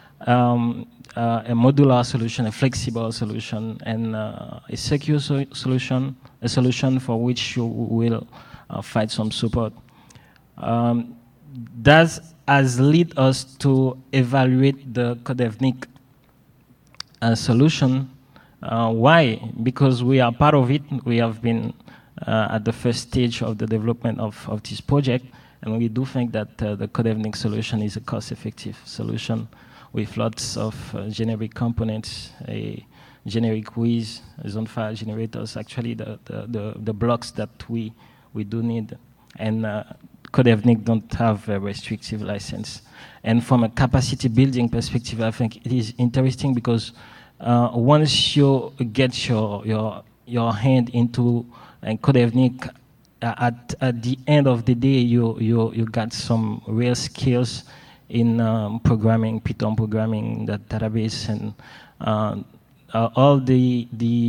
a modular solution, a flexible solution, and a secure solution, a solution for which you will find some support. That has led us to evaluate the Codevnik solution. Why? Because we are part of it. We have been at the first stage of the development of this project, and we do think that the Codevnik solution is a cost-effective solution with lots of generic components, a generic WIS, zone file generators, actually the blocks that we do need. And Codevnik don't have a restrictive license. And from a capacity building perspective, I think it is interesting because once you get your hand into Codevnik, at the end of the day, you got some real skills in programming, Python programming, that database, and all the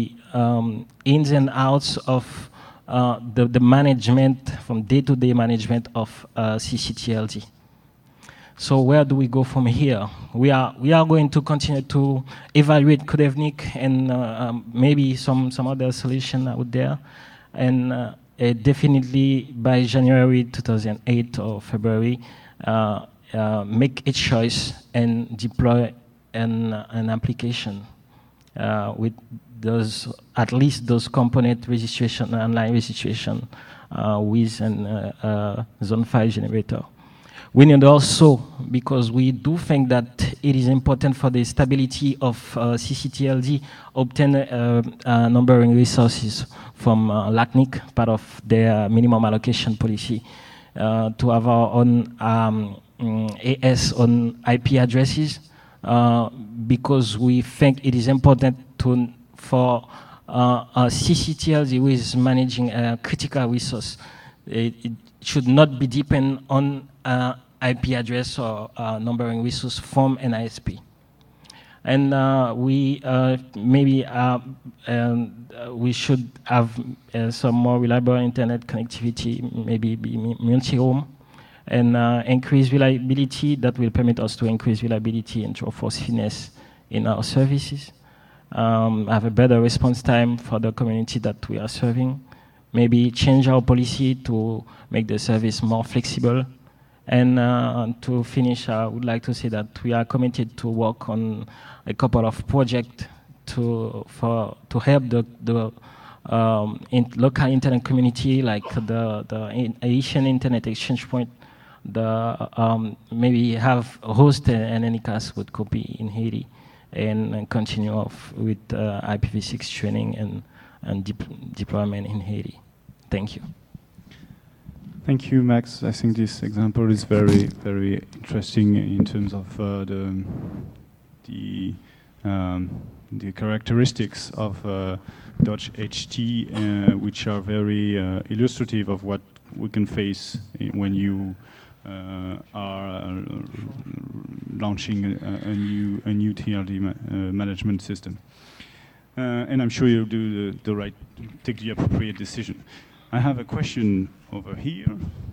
ins and outs of the management, from day-to-day management of CCTLD. So where do we go from here? We are going to continue to evaluate Codevnik and maybe some other solution out there, and definitely by January 2008 or February, make a choice and deploy an application with those, at least those component registration, online registration, with an zone file generator. We need also, because we do think that it is important for the stability of CCTLD, obtain numbering resources from LACNIC, part of their minimum allocation policy, to have our own AS on IP addresses, because we think it is important for CCTLD, who is managing a critical resource. It should not be dependent on IP address or numbering resource from an ISP. And we should have some more reliable internet connectivity, maybe multi-home, and increase reliability. That will permit us to increase reliability and trustworthiness in our services. Have a better response time for the community that we are serving. Maybe change our policy to make the service more flexible. And to finish, I would like to say that we are committed to work on a couple of projects to help the local internet community, like the Haitian Internet Exchange Point, maybe have a host and Anycast with copy in Haiti, and continue off with IPv6 training and deployment in Haiti. Thank you.
Thank you, Max. I think this example is very, very interesting in terms of the characteristics of Dutch HT, which are very illustrative of what we can face when you are launching a new TLD management system. And I'm sure you'll do take the appropriate decision. I have a question over here.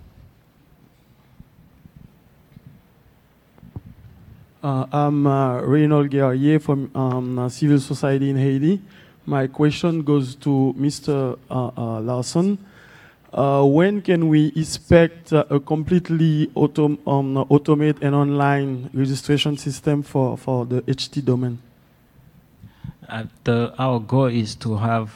I'm Reynold Guerrier from Civil Society in Haiti. My question goes to Mr. Larson. When can we expect a completely automate and online registration system for the HT domain?
Our goal is to have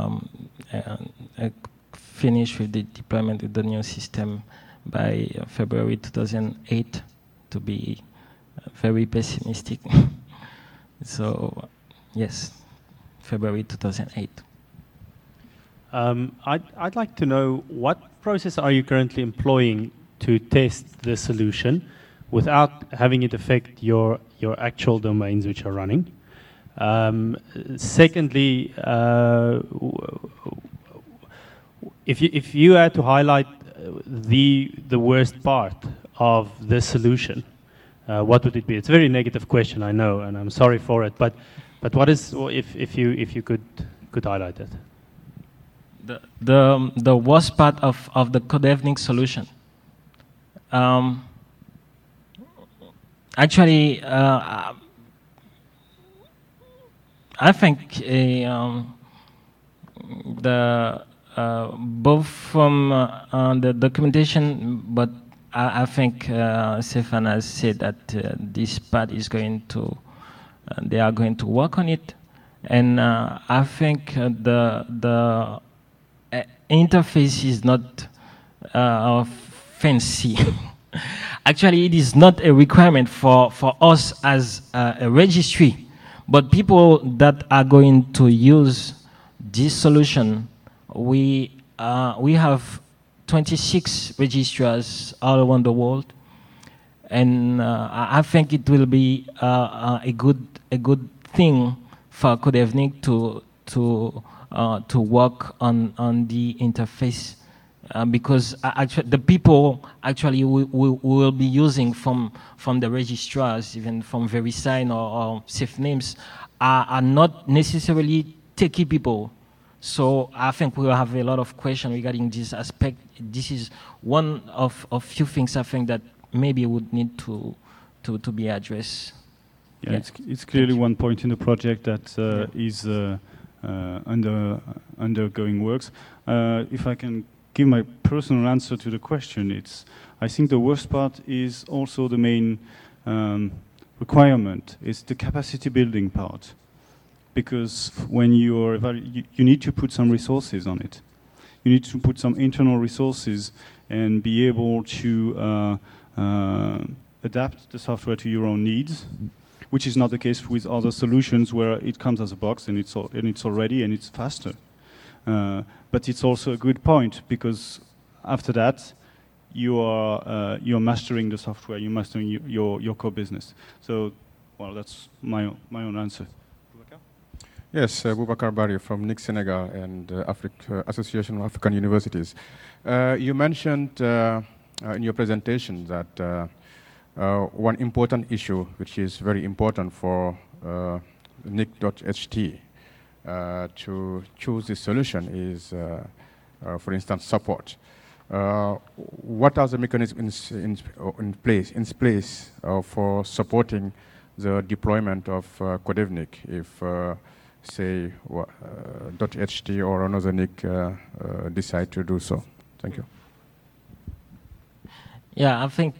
finish with the deployment of the new system by February 2008, to be very pessimistic. So, yes, February 2008.
I'd like to know, what process are you currently employing to test the solution without having it affect your actual domains which are running? Secondly, if you had to highlight the worst part of the solution, what would it be? It's a very negative question, I know, and I'm sorry for it, but But what is, if you could highlight that?
The worst part of the Codevnik solution. Actually, I think both from the documentation, but I think Stefan has said that this part is going to, they are going to work on it, and I think the interface is not fancy. Actually, it is not a requirement for us as a registry, but people that are going to use this solution, we have 26 registrars all around the world, and I think it will be a good thing for Codevnik to work on the interface, because actually the people actually will be using from the registrars, even from VeriSign or SafeNames, are not necessarily techie people. So I think we will have a lot of questions regarding this aspect. This is one of few things I think that maybe would need to be addressed.
Yeah, it's clearly one point in the project that is undergoing works. If I can give my personal answer to the question, I think the worst part is also the main requirement. It's the capacity building part. Because when you need to put some resources on it. You need to put some internal resources and be able to adapt the software to your own needs, which is not the case with other solutions where it comes as a box and it's already and it's faster. But it's also a good point, because after that you're mastering the software, you're mastering your core business. So, well, that's my own answer.
Yes, Boubacar Bari from NIC Senegal and Association of African Universities. You mentioned in your presentation that one important issue, which is very important for NIC.ht to choose this solution, is, for instance, support. What are the mechanisms in place for supporting the deployment of Codevnik if say .ht or another NIC decide to do so? Thank you.
Yeah, I think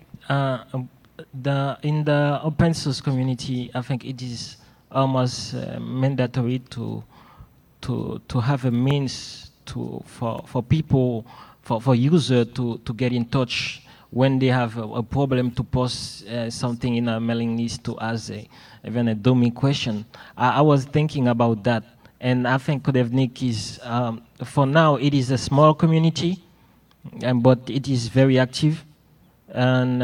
in the open source community, I think it is almost mandatory to have a means for people, for users to get in touch when they have a problem, to post something in a mailing list, to ask even a dummy question. I was thinking about that, and I think Codevnik is, for now, it is a small community, but it is very active. And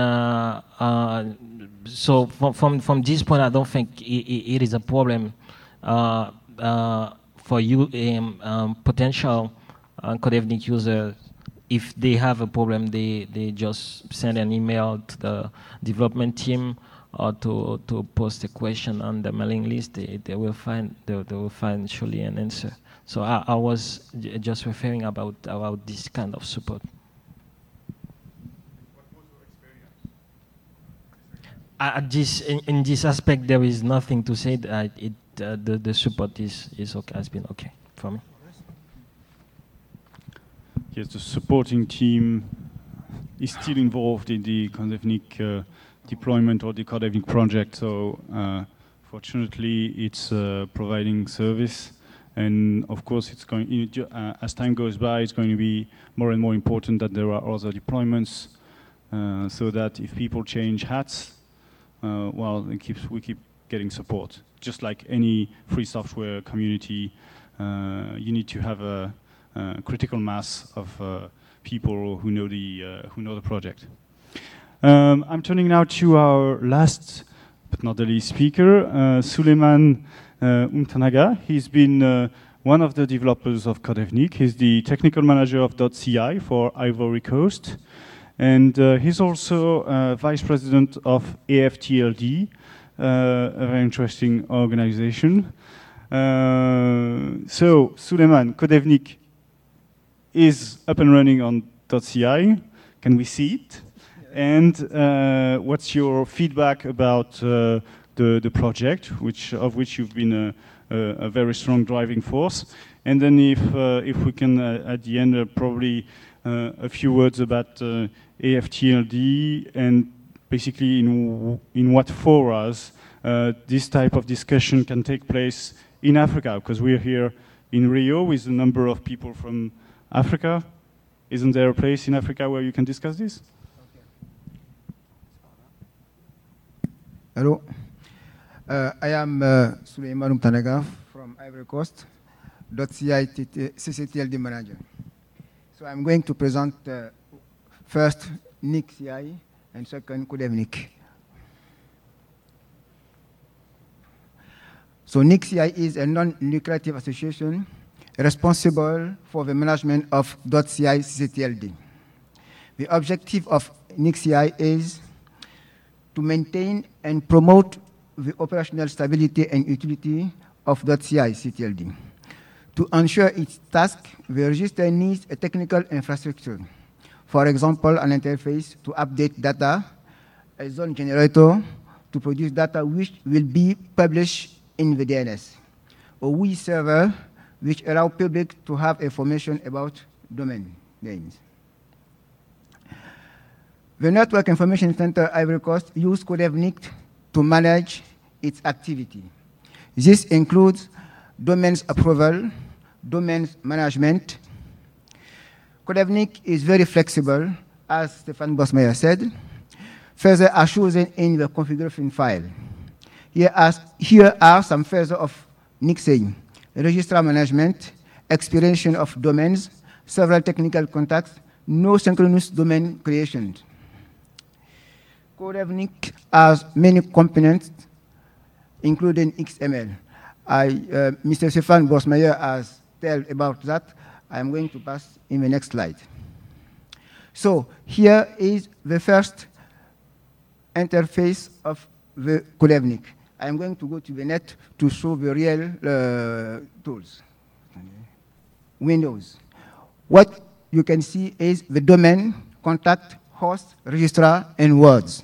so from this point, I don't think it is a problem for you, potential Codevnik users. If they have a problem, they just send an email to the development team or to post a question on the mailing list. They will find surely an answer. So I was just referring about this kind of support. In this aspect, there is nothing to say. That the support is okay, has been okay for me.
Yes, the supporting team is still involved in the Codevnik deployment or the Codevnik project. So fortunately, it's providing service, and of course, it's going. As time goes by, it's going to be more and more important that there are other deployments, so that if people change hats, well, we keep getting support. Just like any free software community, you need to have a critical mass of people who know the project. I'm turning now to our last but not the least speaker, Suleiman Umtanaga. He's been one of the developers of Codevnik. He's the technical manager of .ci for Ivory Coast. And he's also vice president of AFTLD, a very interesting organization. So, Suleiman, Codevnik is up and running on .ci. Can we see it? And what's your feedback about the project, of which you've been a very strong driving force? And then if we can, at the end, probably a few words about AFTLD and basically in what forums this type of discussion can take place in Africa, because we're here in Rio with a number of people from Africa. Isn't there a place in Africa where you can discuss this?
Hello, I am Suleiman Umtanaga from Ivory Coast, CCTLD manager. So I'm going to present first NIC-CI and second Codevnik. So NIC-CI is a non-lucrative association responsible for the management of .ci CCTLD. The objective of NIC-CI is to maintain and promote the operational stability and utility of .ci CCTLD. To ensure its task, the register needs a technical infrastructure. For example, an interface to update data, a zone generator to produce data which will be published in the DNS, a WE server which allow public to have information about domain names. The Network Information Center Ivory Coast uses Codevnik to manage its activity. This includes domains approval, domains management. Codevnik is very flexible, as Stefan Bosmeyer said. Further are chosen in the configuration file. Here are some further of NIC-CI: registrar management, expiration of domains, several technical contacts, no synchronous domain creation. Codevnik has many components, including XML. Mr. Stefan Bosmeyer has told about that. I'm going to pass in the next slide. So here is the first interface of the Codevnik. I'm going to go to the net to show the real tools. Windows. What you can see is the domain, contact, host, registrar, and words.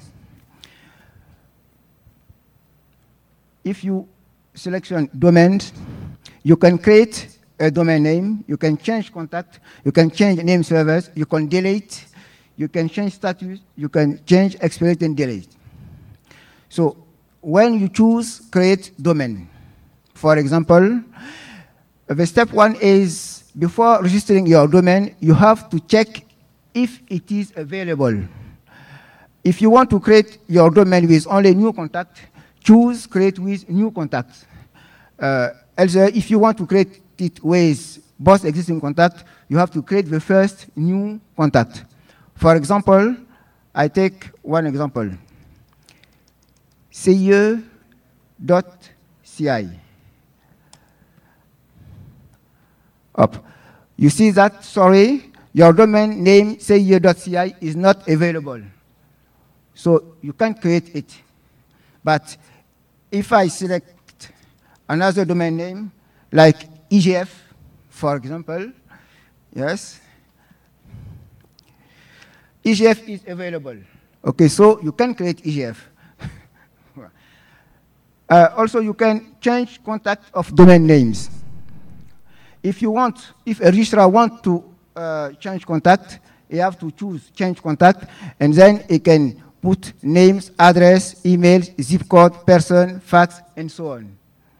If you selection domains, you can create a domain name, you can change contact, you can change name servers, you can delete, you can change status, you can change, exploit, and delete. So when you choose create domain, for example, the step one is before registering your domain, you have to check if it is available. If you want to create your domain with only new contact, choose create with new contact. Also, if you want to create it with both existing contact, you have to create the first new contact. For example, I take one example. CIE.ci. Up. You see that, sorry, your domain name CIE.ci is not available. So you can't create it. But if I select another domain name, like EGF, for example, yes, EGF is available. Okay, so you can create EGF. Also, you can change contact of domain names. If a registrar wants to change contact, you have to choose change contact, and then it can put names, address, emails, zip code, person, fax, and so on.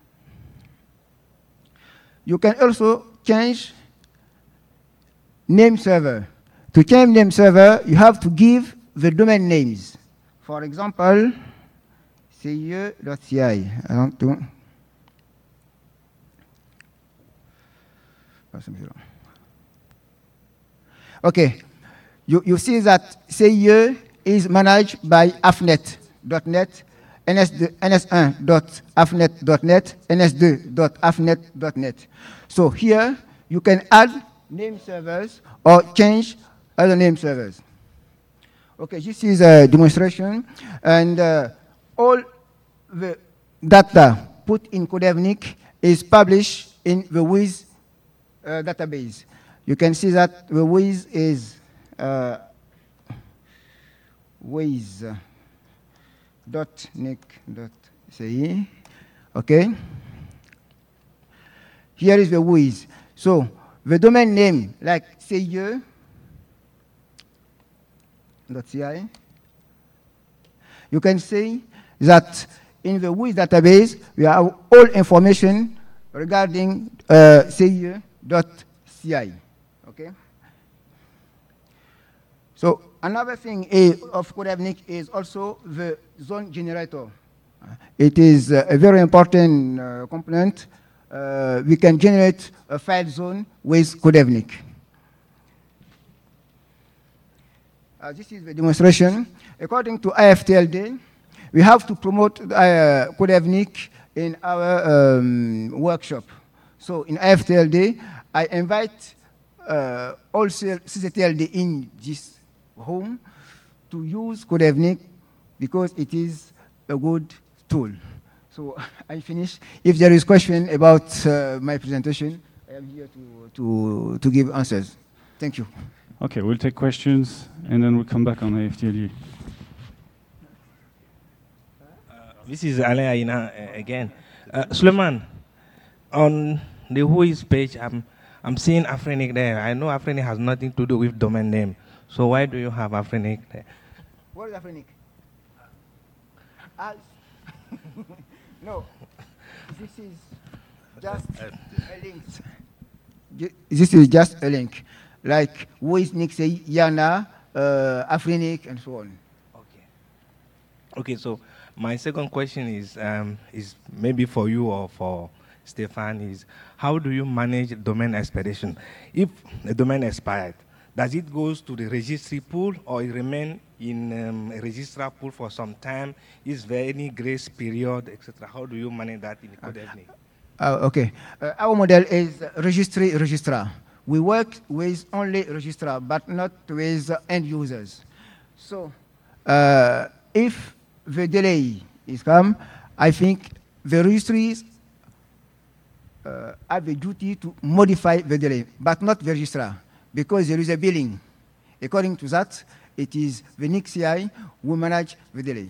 You can also change name server. To change name server, you have to give the domain names. For example, CIE.ci. I want to. Okay, you see that CIE is managed by afnet.net, ns1.afnet.net, ns2.afnet.net. So here you can add name servers or change other name servers. Okay, this is a demonstration, and all the data put in Codevnik is published in the WIS database. You can see that the WIS is WIS.nic.ce. Okay. Here is the WIS. So the domain name, like CIE.ci, you can see that in the WIS database, we have all information regarding CIE.ci. Okay. So another thing of Codevnik is also the zone generator. It is a very important component. We can generate a file zone with Codevnik. This is the demonstration. According to IFTLD, we have to promote Codevnik in our workshop. So in IFTLD, I invite all CCTLD in this room to use Codevnik because it is a good tool. So I finish. If there is question about my presentation, I am here to give answers. Thank you.
Okay, we'll take questions and then we'll come back on IFTLD.
This is Alain Aina again. Suleiman, on the WHOIS page, I'm seeing Afrinic there. I know Afrinic has nothing to do with domain name. So why do you have Afrinic there?
What is Afrinic? No, this is just a link. This is just a link. Like WHOIS, Nixie, Yana, Afrinic, and so on.
Okay. Okay, so my second question is maybe for you or for Stefan, is how do you manage domain expiration? If the domain expired, does it goes to the registry pool or it remain in a registrar pool for some time? Is there any grace period, etc.? How do you manage that in Codevnik?
Okay. Our model is registrar. We work with only registrar, but not with end users. So if the delay is come, I think the registries have the duty to modify the delay, but not the registrar, because there is a billing. According to that, it is the NICCI who manage the delay.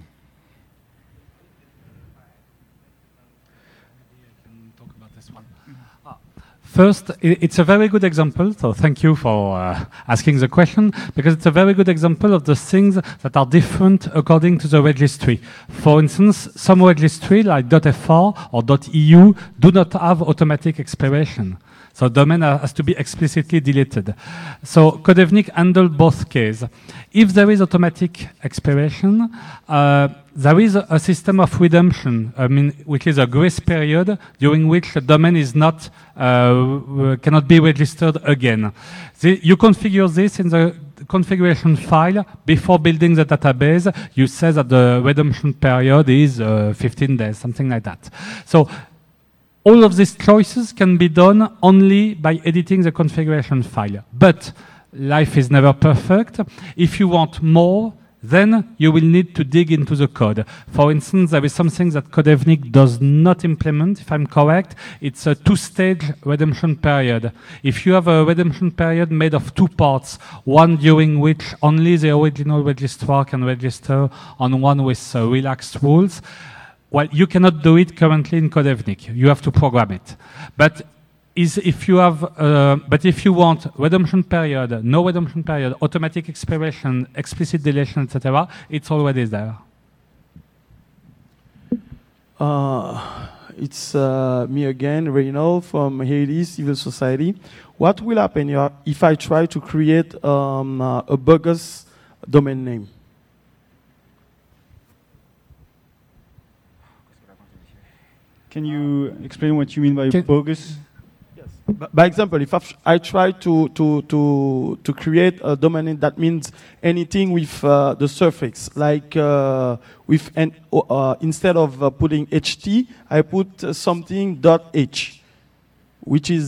First, it's a very good example, so thank you for asking the question, because it's a very good example of the things that are different according to the registry. For instance, some registry like .fr or .eu do not have automatic expiration. So domain has to be explicitly deleted. So Codevnik handles both cases. If there is automatic expiration, there is a system of redemption, which is a grace period during which the domain is not cannot be registered again. You configure this in the configuration file before building the database. You say that the redemption period is 15 days, something like that. So all of these choices can be done only by editing the configuration file. But life is never perfect. If you want more, then you will need to dig into the code. For instance, there is something that Codevnik does not implement, if I'm correct. It's a two-stage redemption period. If you have a redemption period made of two parts, one during which only the original registrar can register, and one with relaxed rules, well, you cannot do it currently in Codevnik. You have to program it. But if you want redemption period, no redemption period, automatic expiration, explicit deletion, etc., it's already there.
It's me again, Reynald from Haiti Civil Society. What will happen if I try to create a bogus domain name?
Can you explain what you mean by bogus?
Yes. By example, if I try to create a domain name that means anything with the suffix, like with instead of putting ht, I put something .h, which is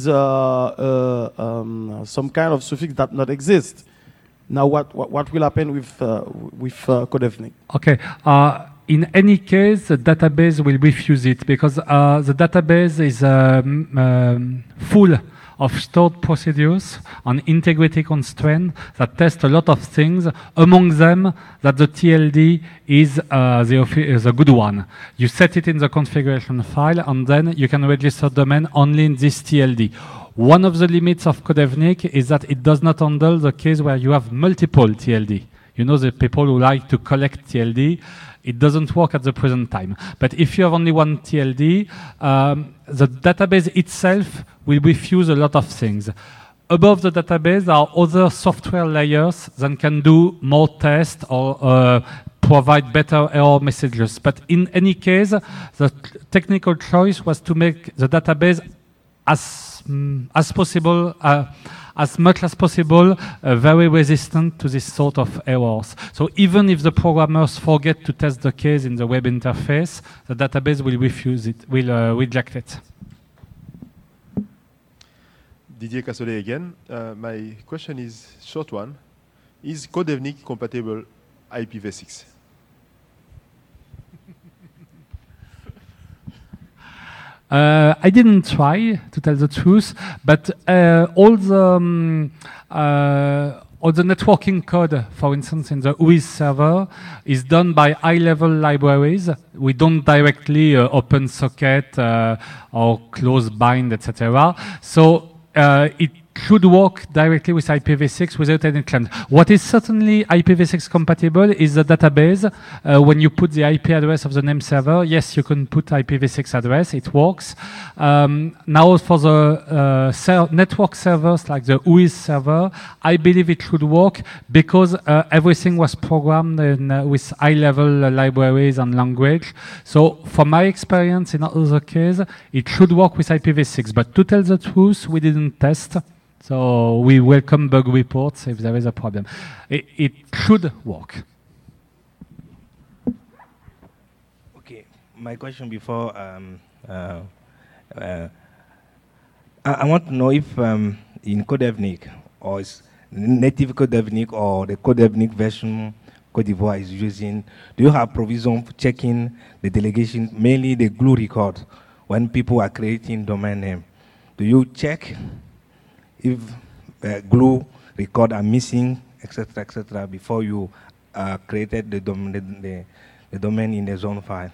some kind of suffix that not exist. Now, what will happen with Codevnik?
Okay. in any case, the database will refuse it because the database is full of stored procedures on integrity constraint that test a lot of things, among them that the TLD is the good one. You set it in the configuration file, and then you can register domain only in this TLD. One of the limits of Codevnik is that it does not handle the case where you have multiple TLD. You know, the people who like to collect TLD, it doesn't work at the present time. But if you have only one TLD, the database itself will refuse a lot of things. Above the database, there are other software layers that can do more tests or provide better error messages. But in any case, the technical choice was to make the database as possible, as much as possible, very resistant to this sort of errors. So even if the programmers forget to test the case in the web interface, the database will refuse it, will reject it.
Didier Cassolet again. My question is short one. Is Codevnik compatible IPv6?
I didn't try, to tell the truth, but all the networking code, for instance, in the WHOIS server, is done by high-level libraries. We don't directly open socket or close bind, etc. So it should work directly with IPv6 without any challenge. What is certainly IPv6 compatible is the database. When you put the IP address of the name server, yes, you can put IPv6 address, it works. Now for the network servers like the WHOIS server, I believe it should work because everything was programmed with high-level libraries and language. So from my experience in other cases, it should work with IPv6. But to tell the truth, we didn't test. So we welcome bug reports if there is a problem. It should work.
Okay, my question before, I want to know if in Codevnik, or is native Codevnik or the Codevnik version Cote d'Ivoire is using, do you have provision for checking the delegation, mainly the glue record, when people are creating domain name? Do you check if glue record are missing, etc., before you created the domain in the zone file?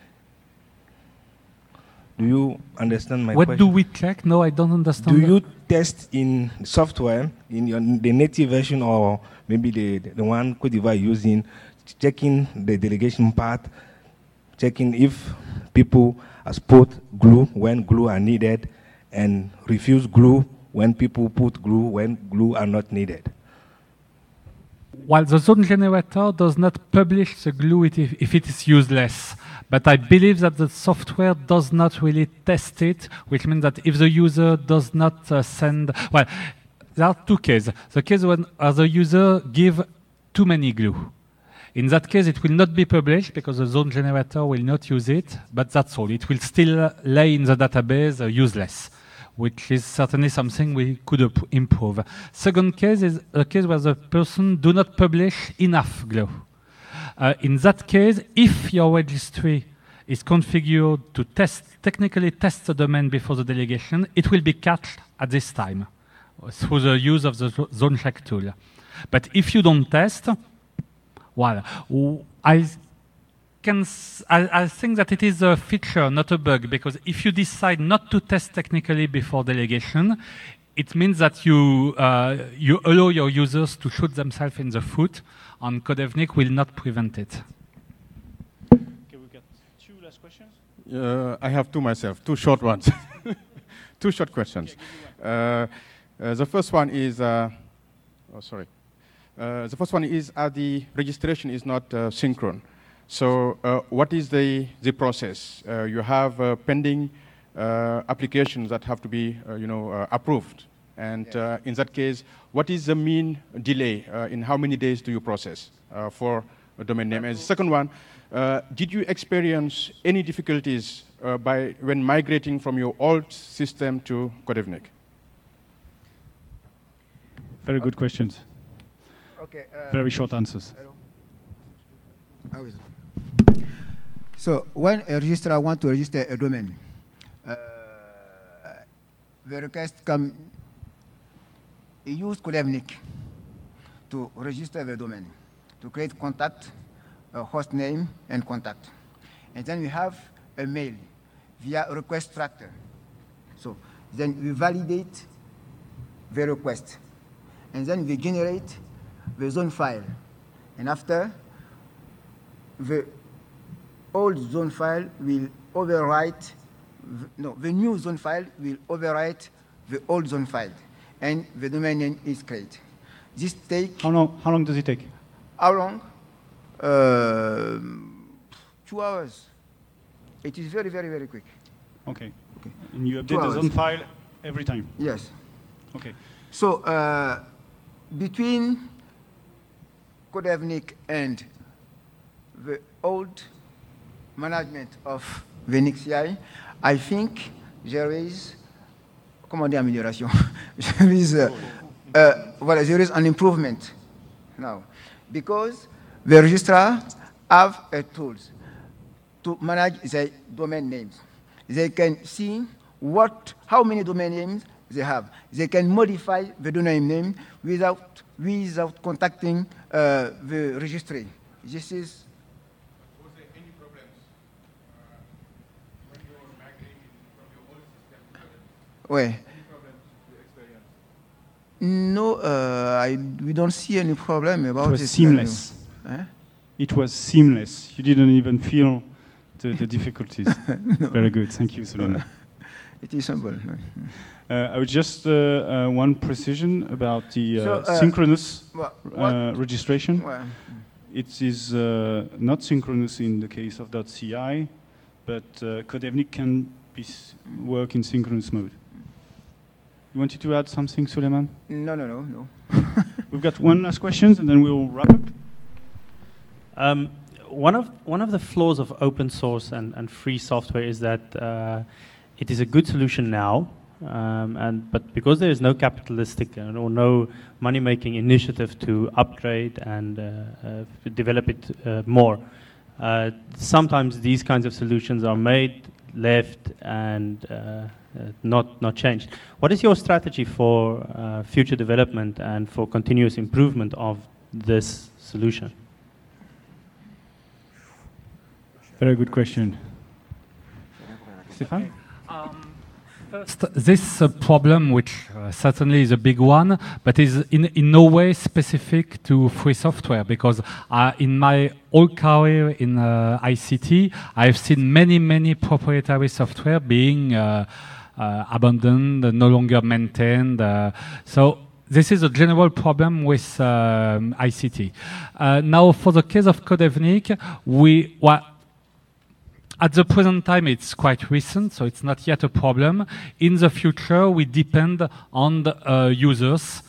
Do you understand my question?
What do we check? No, I don't understand.
Do you test in software, in the native version, or maybe the one Cote d'Ivoire using, checking the delegation part, checking if people has put glue when glue are needed, and refuse glue when people put glue when glue are not needed?
While the zone generator does not publish the glue if it is useless, but I believe that the software does not really test it, which means that if the user does not send... Well, there are two cases. The case when the user give too many glue. In that case, it will not be published because the zone generator will not use it, but that's all. It will still lay in the database useless, which is certainly something we could improve. Second case is a case where the person do not publish enough glue. In that case, if your registry is configured to technically test the domain before the delegation, it will be cached at this time through the use of the zone check tool. But if you don't test, well, I think that it is a feature, not a bug, because if you decide not to test technically before delegation, it means that you allow your users to shoot themselves in the foot, and Codevnik will not prevent it.
Okay, we got two last questions.
I have two myself, two short ones. Two short questions. The first one is, the first one is the registration is not synchron. So what is the process? You have pending applications that have to be approved. And in that case, what is the mean delay? In how many days do you process for a domain name? And the second one, did you experience any difficulties when migrating from your old system to Codevnik?
Very good questions.
Okay.
Very short answers.
Hello. How is it? So when a registrar wants to register a domain, the request can use Codevnik to register the domain, to create contact, a host name, and contact. And then we have a mail via a request tractor. So then we validate the request. And then we generate the zone file. And after, the old zone file will overwrite, the new zone file will overwrite the old zone file. And the domain name is created. This takes...
How long does it take?
How long? 2 hours. It is very, very, very quick.
Okay. And you update the zone file every time?
Yes.
Okay.
So between Codevnik and the old management of the NixCI, I think there is, comment dire amélioration? There is, there is an improvement now, because the registrar have tools to manage their domain names. They can see how many domain names they have. They can modify the domain name without contacting the registry. This is.
Was there any problems when you were migrating from your old system to the
Where?
Any problems you experienced?
No, we don't see any problem about it.
It was seamless. It was seamless. You didn't even feel the difficulties.
No.
Very good. Thank you, Suleiman.
It is simple.
I would just one precision about the synchronous registration.
Well,
it is not synchronous in the case of .ci, but Codevnik can work in synchronous mode. You wanted to add something, Suleiman?
No.
We've got one last question, and then we'll wrap up.
One of the flaws of open source and free software is that it is a good solution now, but because there is no capitalistic or no money-making initiative to upgrade and develop it more, sometimes these kinds of solutions are made, left, and not changed. What is your strategy for future development and for continuous improvement of this solution?
Very good question. Stefan?
First, this problem, which certainly is a big one, but is in no way specific to free software, because in my whole career in ICT, I've seen many proprietary software being abandoned, no longer maintained. So this is a general problem with ICT. Now, for the case of Codevnik, at the present time, it's quite recent, so it's not yet a problem. In the future, we depend on the users,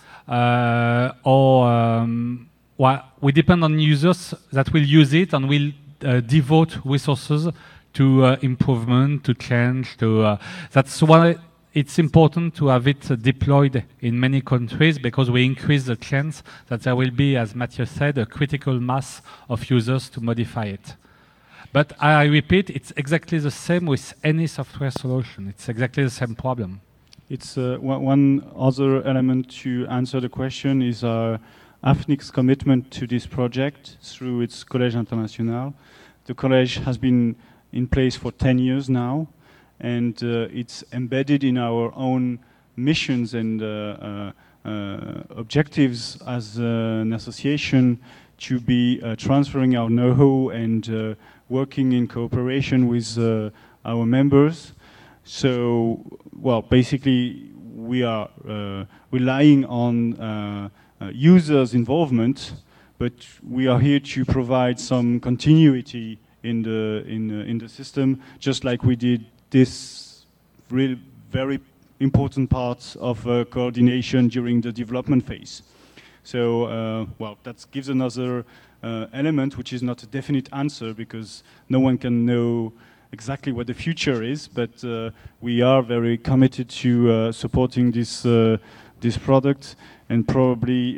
we depend on users that will use it and will devote resources to improvement, to change. That's why it's important to have it deployed in many countries, because we increase the chance that there will be, as Mathieu said, a critical mass of users to modify it. But I repeat, it's exactly the same with any software solution. It's exactly the same problem.
It's one other element to answer the question is AFNIC's commitment to this project through its Collège International. The collège has been in place for 10 years now, and it's embedded in our own missions and objectives as an association to be transferring our know-how and working in cooperation with our members. So, basically, we are relying on users' involvement, but we are here to provide some continuity in the system, just like we did this really very important part of coordination during the development phase. So, that gives another element, which is not a definite answer, because no one can know exactly what the future is, but we are very committed to supporting this product, and probably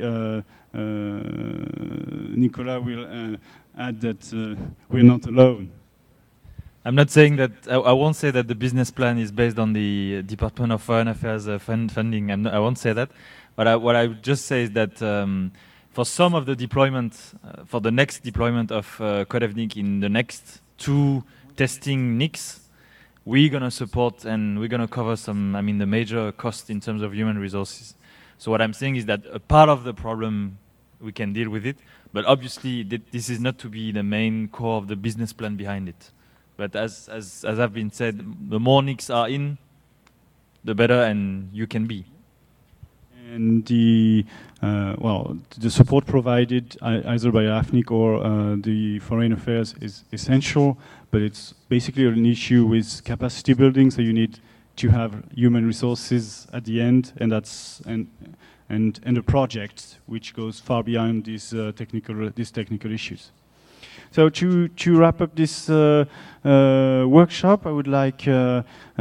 Nicolas will add that we're not alone.
I'm not saying that, I won't say that the business plan is based on the Department of Foreign Affairs funding. I won't say that. But what I would just say is that for some of the deployment, for the next deployment of Codevnik in the next 2 testing NICs, we're going to support and we're going to cover some, the major cost in terms of human resources. So what I'm saying is that a part of the problem, we can deal with it, but obviously this is not to be the main core of the business plan behind it. But as I've been said, the more NICs are in, the better and you can be.
And the support provided either by AFNIC or the Foreign Affairs is essential, but it's basically an issue with capacity building. So you need to have human resources at the end, and that's and a project which goes far beyond these technical issues. So to wrap up this workshop, I would like to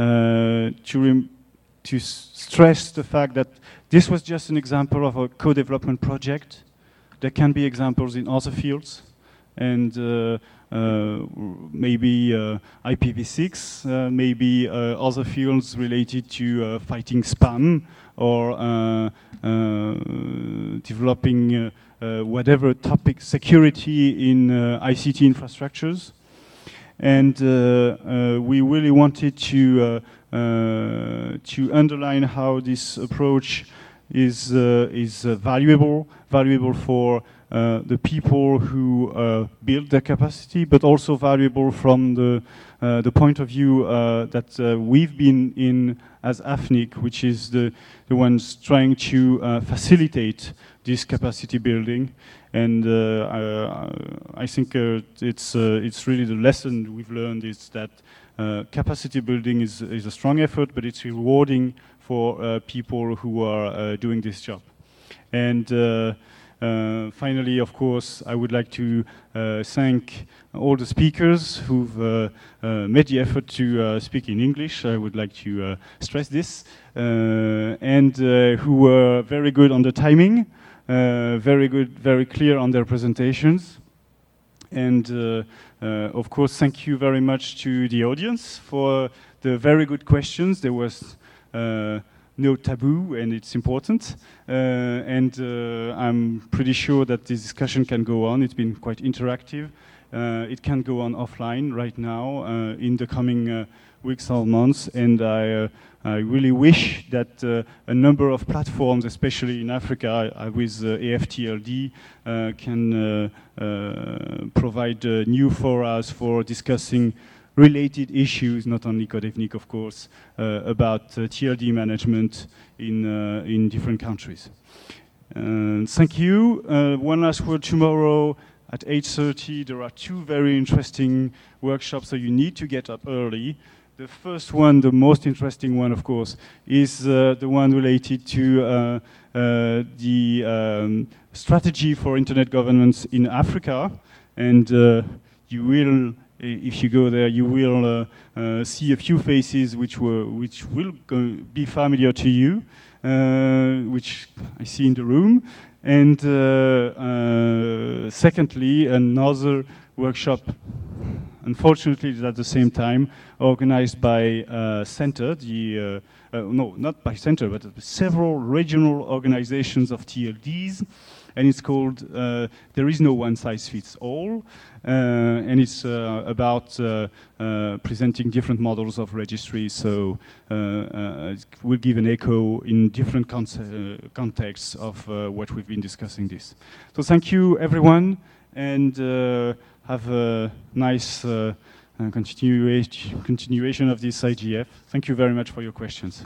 stress the fact that this was just an example of a co-development project. There can be examples in other fields, and maybe IPv6, maybe other fields related to fighting spam or developing whatever topic, security in ICT infrastructures. And we really wanted to underline how this approach is valuable for the people who build their capacity, but also valuable from the point of view that we've been in as AFNIC, which is the ones trying to facilitate this capacity building. And I think it's really the lesson we've learned is that capacity building is a strong effort, but it's rewarding for people who are doing this job. And finally, of course, I would like to thank all the speakers who've made the effort to speak in English. I would like to stress this. And who were very good on the timing, very good, very clear on their presentations. And of course, thank you very much to the audience for the very good questions. There was no taboo, and it's important. And I'm pretty sure that this discussion can go on. It's been quite interactive. It can go on offline right now in the coming weeks or months. And I really wish that a number of platforms, especially in Africa with AFTLD, can provide new forums for discussing related issues, not only Codevnik, of course, about TLD management in different countries. Thank you. One last word: tomorrow at 8:30, there are 2 very interesting workshops, so you need to get up early. The first one, the most interesting one, of course, is the one related to the strategy for internet governance in Africa. And you will, if you go there, you will see a few faces which will be familiar to you, which I see in the room. And secondly, another workshop, unfortunately, it's at the same time, organized by Center, no, not by Center, but several regional organizations of TLDs, and it's called There Is No One Size Fits All, and it's about presenting different models of registry, so it will give an echo in different contexts of what we've been discussing this. So thank you, everyone, and have a nice continuation of this IGF. Thank you very much for your questions.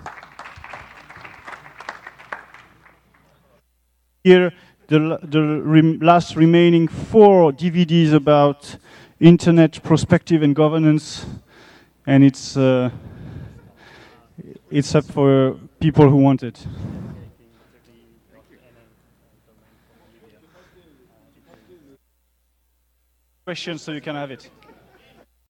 Here, the last remaining 4 DVDs about internet perspective and governance, and it's up for people who want it. Questions, so you can have it.